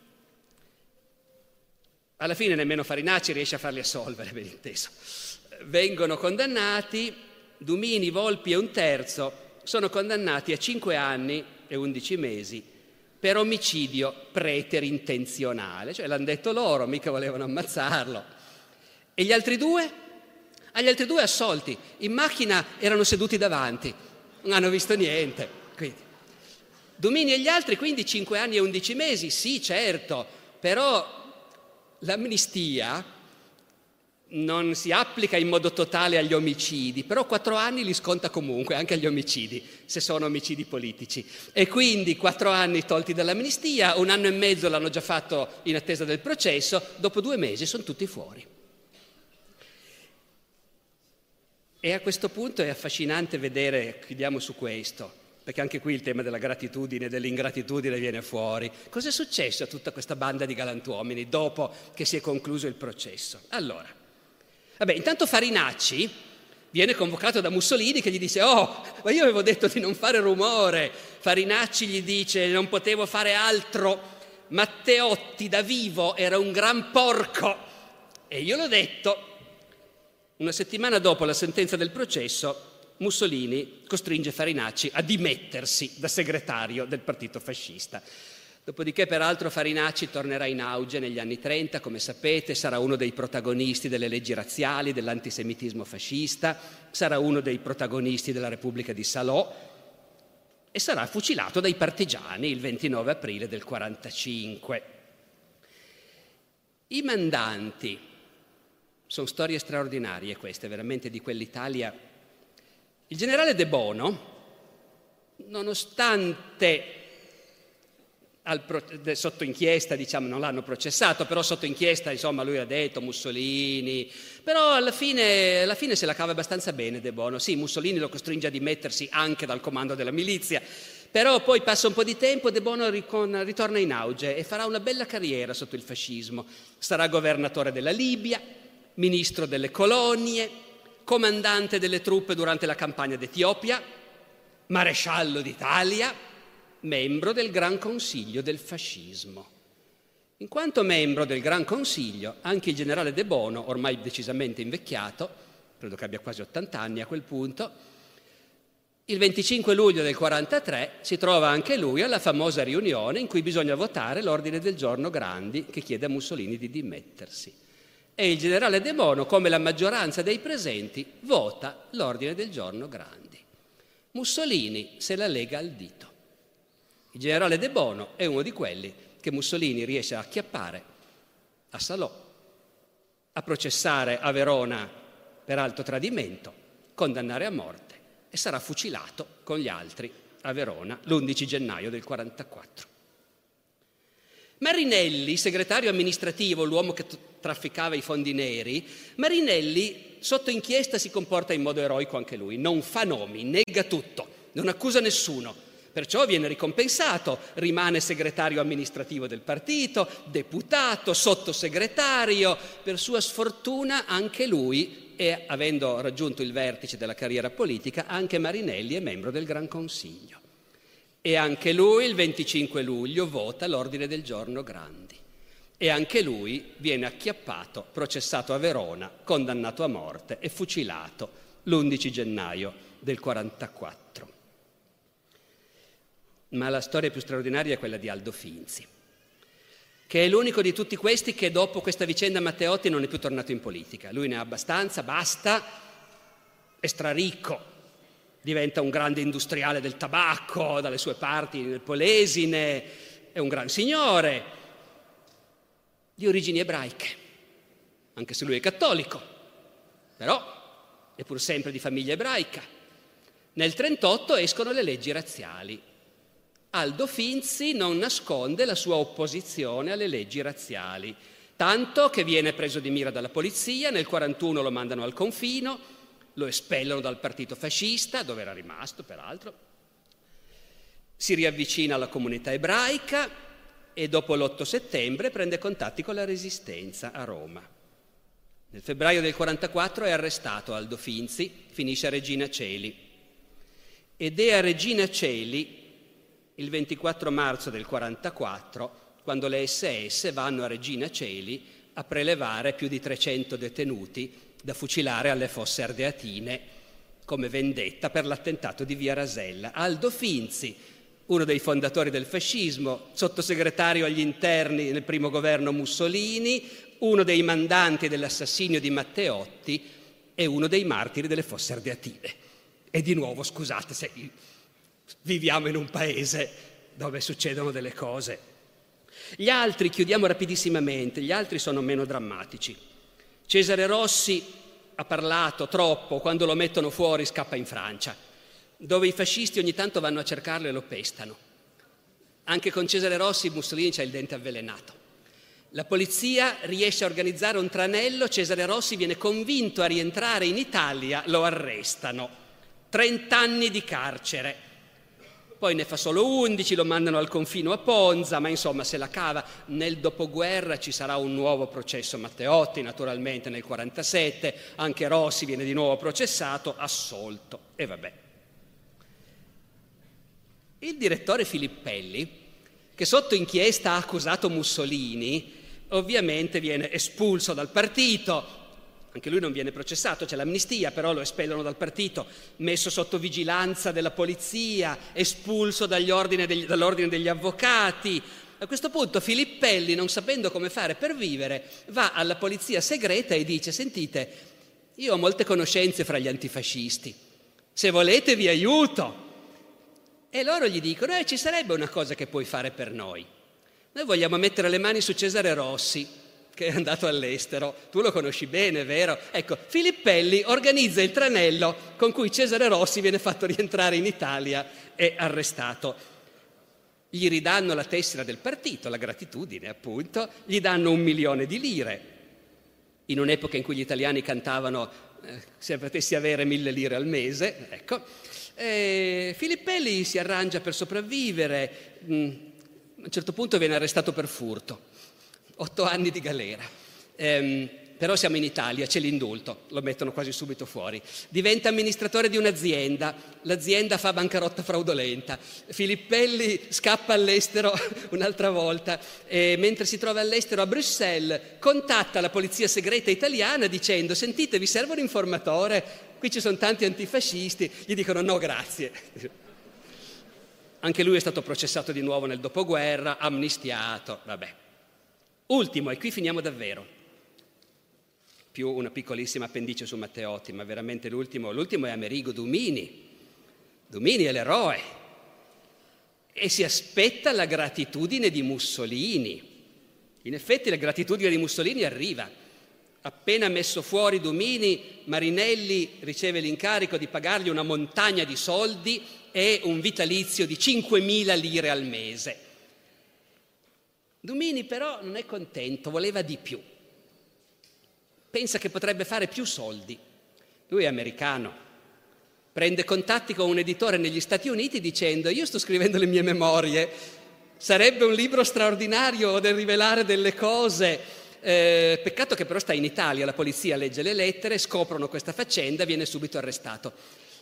Alla fine nemmeno Farinacci riesce a farli assolvere, ben inteso. Vengono condannati, Dumini, Volpi e un terzo sono condannati a cinque anni e undici mesi per omicidio preterintenzionale, cioè l'hanno detto loro, mica volevano ammazzarlo. E gli altri due? Agli altri due assolti, in macchina erano seduti davanti, non hanno visto niente. Quindi. Dumini e gli altri quindi cinque anni e undici mesi, sì certo, però... L'amnistia non si applica in modo totale agli omicidi, però quattro anni li sconta comunque anche agli omicidi, se sono omicidi politici. E quindi quattro anni tolti dall'amnistia, un anno e mezzo l'hanno già fatto in attesa del processo, dopo due mesi sono tutti fuori. E a questo punto è affascinante vedere, chiudiamo su questo, perché anche qui il tema della gratitudine e dell'ingratitudine viene fuori. Cosa è successo a tutta questa banda di galantuomini dopo che si è concluso il processo? Allora, vabbè, intanto Farinacci viene convocato da Mussolini che gli dice «Oh, ma io avevo detto di non fare rumore». Farinacci gli dice «Non potevo fare altro, Matteotti da vivo era un gran porco e io l'ho detto». Una settimana dopo la sentenza del processo Mussolini costringe Farinacci a dimettersi da segretario del partito fascista. Dopodiché, peraltro, Farinacci tornerà in auge negli anni trenta, come sapete, sarà uno dei protagonisti delle leggi razziali, dell'antisemitismo fascista, sarà uno dei protagonisti della Repubblica di Salò e sarà fucilato dai partigiani il ventinove aprile del quarantacinque. I mandanti, sono storie straordinarie queste, veramente di quell'Italia. Il generale De Bono, nonostante al pro- sotto inchiesta, diciamo, non l'hanno processato, però sotto inchiesta, insomma, lui ha detto Mussolini, però alla fine, alla fine se la cava abbastanza bene De Bono. Sì, Mussolini lo costringe a dimettersi anche dal comando della milizia, però poi passa un po' di tempo, De Bono ricon- ritorna in auge e farà una bella carriera sotto il fascismo. Sarà governatore della Libia, ministro delle colonie, comandante delle truppe durante la campagna d'Etiopia, maresciallo d'Italia, membro del Gran Consiglio del fascismo. In quanto membro del Gran Consiglio, anche il generale De Bono, ormai decisamente invecchiato, credo che abbia quasi ottanta anni a quel punto, il venticinque luglio del quarantatré si trova anche lui alla famosa riunione in cui bisogna votare l'ordine del giorno Grandi che chiede a Mussolini di dimettersi. E il generale De Bono, come la maggioranza dei presenti, vota l'ordine del giorno Grandi. Mussolini se la lega al dito. Il generale De Bono è uno di quelli che Mussolini riesce a acchiappare a Salò, a processare a Verona per alto tradimento, condannare a morte e sarà fucilato con gli altri a Verona l'undici gennaio del quarantaquattro. Marinelli, segretario amministrativo, l'uomo che t- trafficava i fondi neri, Marinelli sotto inchiesta si comporta in modo eroico anche lui, non fa nomi, nega tutto, non accusa nessuno, perciò viene ricompensato, rimane segretario amministrativo del partito, deputato, sottosegretario, per sua sfortuna anche lui, e avendo raggiunto il vertice della carriera politica, anche Marinelli è membro del Gran Consiglio. E anche lui il venticinque luglio vota l'ordine del giorno Grandi. E anche lui viene acchiappato, processato a Verona, condannato a morte e fucilato l'undici gennaio del quarantaquattro. Ma la storia più straordinaria è quella di Aldo Finzi, che è l'unico di tutti questi che dopo questa vicenda Matteotti non è più tornato in politica. Lui ne ha abbastanza, basta, è straricco. Diventa un grande industriale del tabacco, dalle sue parti nel Polesine, è un gran signore, di origini ebraiche, anche se lui è cattolico, però è pur sempre di famiglia ebraica. Nel trentotto escono le leggi razziali. Aldo Finzi non nasconde la sua opposizione alle leggi razziali, tanto che viene preso di mira dalla polizia, nel quarantuno lo mandano al confino, lo espellono dal partito fascista, dove era rimasto peraltro, si riavvicina alla comunità ebraica e dopo l'otto settembre prende contatti con la Resistenza a Roma. Nel febbraio del quarantaquattro è arrestato Aldo Finzi, finisce a Regina Coeli ed è a Regina Coeli il ventiquattro marzo del quarantaquattro quando le esse esse vanno a Regina Coeli a prelevare più di trecento detenuti da fucilare alle Fosse Ardeatine come vendetta per l'attentato di Via Rasella. Aldo Finzi, uno dei fondatori del fascismo, sottosegretario agli interni nel primo governo Mussolini, uno dei mandanti dell'assassinio di Matteotti e uno dei martiri delle Fosse Ardeatine. E di nuovo, scusate, se viviamo in un paese dove succedono delle cose. Gli altri, chiudiamo rapidissimamente, gli altri sono meno drammatici. Cesare Rossi ha parlato troppo, quando lo mettono fuori scappa in Francia, dove i fascisti ogni tanto vanno a cercarlo e lo pestano. Anche con Cesare Rossi Mussolini c'ha il dente avvelenato. La polizia riesce a organizzare un tranello, Cesare Rossi viene convinto a rientrare in Italia, lo arrestano. trent'anni di carcere. Poi ne fa solo undici, lo mandano al confino a Ponza, ma insomma se la cava. Nel dopoguerra ci sarà un nuovo processo Matteotti, naturalmente nel quarantasette, anche Rossi viene di nuovo processato, assolto, e vabbè. Il direttore Filippelli, che sotto inchiesta ha accusato Mussolini, ovviamente viene espulso dal partito. Anche lui non viene processato, c'è l'amnistia, però lo espellono dal partito, messo sotto vigilanza della polizia, espulso dagli ordine degli, dall'ordine degli avvocati. A questo punto Filippelli, non sapendo come fare per vivere, va alla polizia segreta e dice: sentite, io ho molte conoscenze fra gli antifascisti, se volete vi aiuto. E loro gli dicono: eh, ci sarebbe una cosa che puoi fare per noi. Noi vogliamo mettere le mani su Cesare Rossi, che è andato all'estero, tu lo conosci bene, vero? Ecco, Filippelli organizza il tranello con cui Cesare Rossi viene fatto rientrare in Italia e arrestato. Gli ridanno la tessera del partito, la gratitudine appunto, gli danno un milione di lire, in un'epoca in cui gli italiani cantavano eh, se potessi avere mille lire al mese, ecco. E Filippelli si arrangia per sopravvivere, mm, a un certo punto viene arrestato per furto. Otto anni di galera, ehm, però siamo in Italia, c'è l'indulto, lo mettono quasi subito fuori. Diventa amministratore di un'azienda, l'azienda fa bancarotta fraudolenta. Filippelli scappa all'estero un'altra volta e mentre si trova all'estero a Bruxelles contatta la polizia segreta italiana dicendo: sentite, vi serve un informatore? Qui ci sono tanti antifascisti. Gli dicono: no, grazie. Anche lui è stato processato di nuovo nel dopoguerra, amnistiato, vabbè. Ultimo, e qui finiamo davvero, più una piccolissima appendice su Matteotti, ma veramente l'ultimo, l'ultimo è Amerigo Dumini. Dumini è l'eroe e si aspetta la gratitudine di Mussolini. In effetti la gratitudine di Mussolini arriva. Appena messo fuori Dumini, Marinelli riceve l'incarico di pagargli una montagna di soldi e un vitalizio di cinquemila lire al mese. Dumini però non è contento, voleva di più. Pensa che potrebbe fare più soldi. Lui è americano. Prende contatti con un editore negli Stati Uniti dicendo: io sto scrivendo le mie memorie, sarebbe un libro straordinario del rivelare delle cose. Eh, peccato che però sta in Italia, la polizia legge le lettere, scoprono questa faccenda, viene subito arrestato.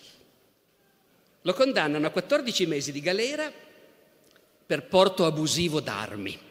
Lo condannano a quattordici mesi di galera per porto abusivo d'armi.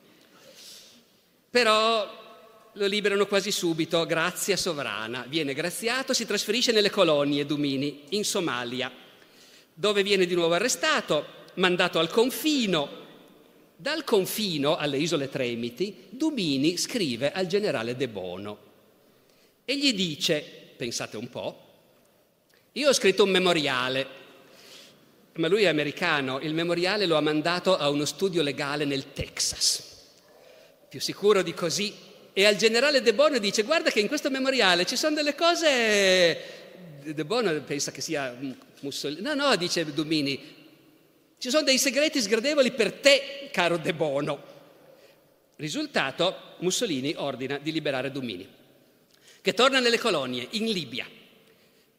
Però lo liberano quasi subito, grazia sovrana. Viene graziato, si trasferisce nelle colonie Dumini, in Somalia, dove viene di nuovo arrestato, mandato al confino. Dal confino alle isole Tremiti, Dumini scrive al generale De Bono e gli dice: pensate un po', io ho scritto un memoriale, ma lui è americano, il memoriale lo ha mandato a uno studio legale nel Texas. Più sicuro di così, e al generale De Bono dice: guarda che in questo memoriale ci sono delle cose. De Bono pensa che sia Mussolini. No, no, dice Dumini, ci sono dei segreti sgradevoli per te, caro De Bono. Risultato, Mussolini ordina di liberare Dumini, che torna nelle colonie, in Libia.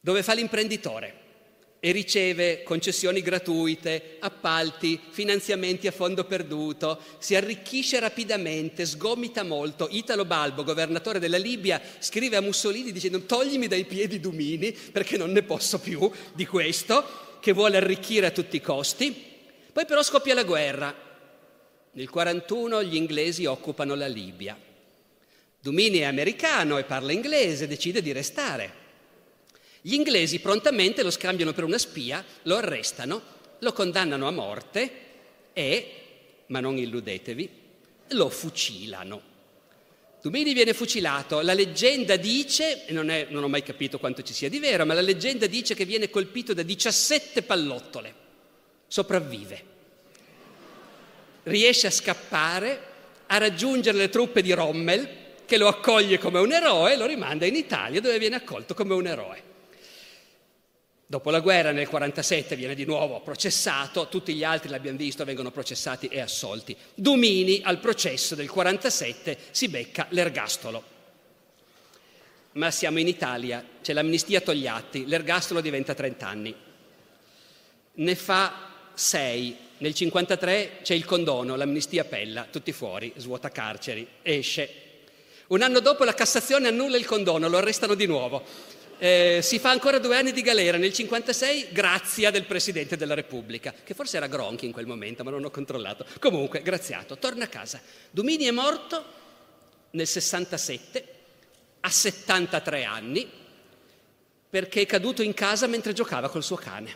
dove fa l'imprenditore e riceve concessioni gratuite, appalti, finanziamenti a fondo perduto, si arricchisce rapidamente, sgomita molto. Italo Balbo, governatore della Libia, scrive a Mussolini dicendo: toglimi dai piedi Dumini perché non ne posso più di questo, che vuole arricchire a tutti i costi. Poi però scoppia la guerra. Nel quarantuno gli inglesi occupano la Libia. Dumini è americano e parla inglese, decide di restare. Gli inglesi prontamente lo scambiano per una spia, lo arrestano, lo condannano a morte e, ma non illudetevi, lo fucilano. Dumini viene fucilato. La leggenda dice, e non, è, non ho mai capito quanto ci sia di vero, ma la leggenda dice che viene colpito da diciassette pallottole. Sopravvive. Riesce a scappare, a raggiungere le truppe di Rommel, che lo accoglie come un eroe e lo rimanda in Italia, dove viene accolto come un eroe. Dopo la guerra, nel quarantasette, viene di nuovo processato, tutti gli altri, l'abbiamo visto, vengono processati e assolti. Dumini, al processo del quarantasette, si becca l'ergastolo. Ma siamo in Italia, c'è l'amnistia Togliatti, l'ergastolo diventa trenta anni. Ne fa sei, nel cinquantatré c'è il condono, l'amnistia Pella, tutti fuori, svuota carceri, esce. Un anno dopo la Cassazione annulla il condono, lo arrestano di nuovo. Eh, si fa ancora due anni di galera, nel cinquantasei grazia del Presidente della Repubblica, che forse era Gronchi in quel momento, ma non ho controllato. Comunque, graziato, torna a casa. Dumini è morto nel sessantasette, a settantatré anni, perché è caduto in casa mentre giocava col suo cane.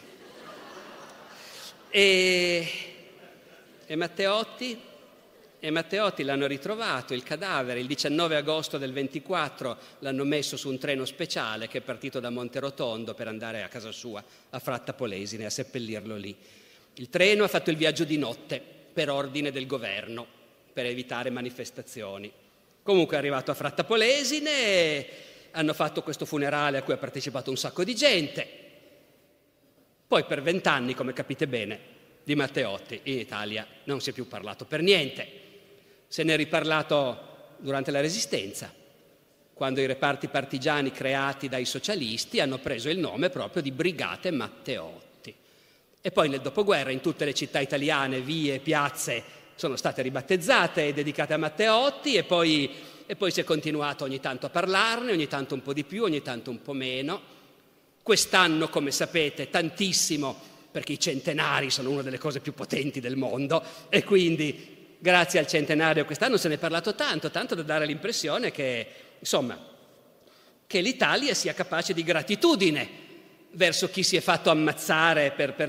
E, e Matteotti? E Matteotti l'hanno ritrovato, il cadavere, il diciannove agosto del ventiquattro l'hanno messo su un treno speciale che è partito da Monterotondo per andare a casa sua, a Fratta Polesine, a seppellirlo lì. Il treno ha fatto il viaggio di notte per ordine del governo, per evitare manifestazioni. Comunque è arrivato a Fratta Polesine e hanno fatto questo funerale a cui ha partecipato un sacco di gente. Poi per vent'anni, come capite bene, di Matteotti in Italia non si è più parlato per niente. Se ne è riparlato durante la Resistenza, quando i reparti partigiani creati dai socialisti hanno preso il nome proprio di Brigate Matteotti. E poi nel dopoguerra in tutte le città italiane vie e piazze sono state ribattezzate e dedicate a Matteotti e poi, e poi si è continuato ogni tanto a parlarne, ogni tanto un po' di più, ogni tanto un po' meno. Quest'anno, come sapete, tantissimo, perché i centenari sono una delle cose più potenti del mondo e quindi grazie al centenario quest'anno se ne è parlato tanto, tanto da dare l'impressione che, insomma, che l'Italia sia capace di gratitudine verso chi si è fatto ammazzare per, per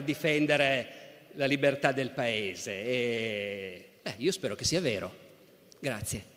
difendere la libertà del paese. E beh, io spero che sia vero. Grazie.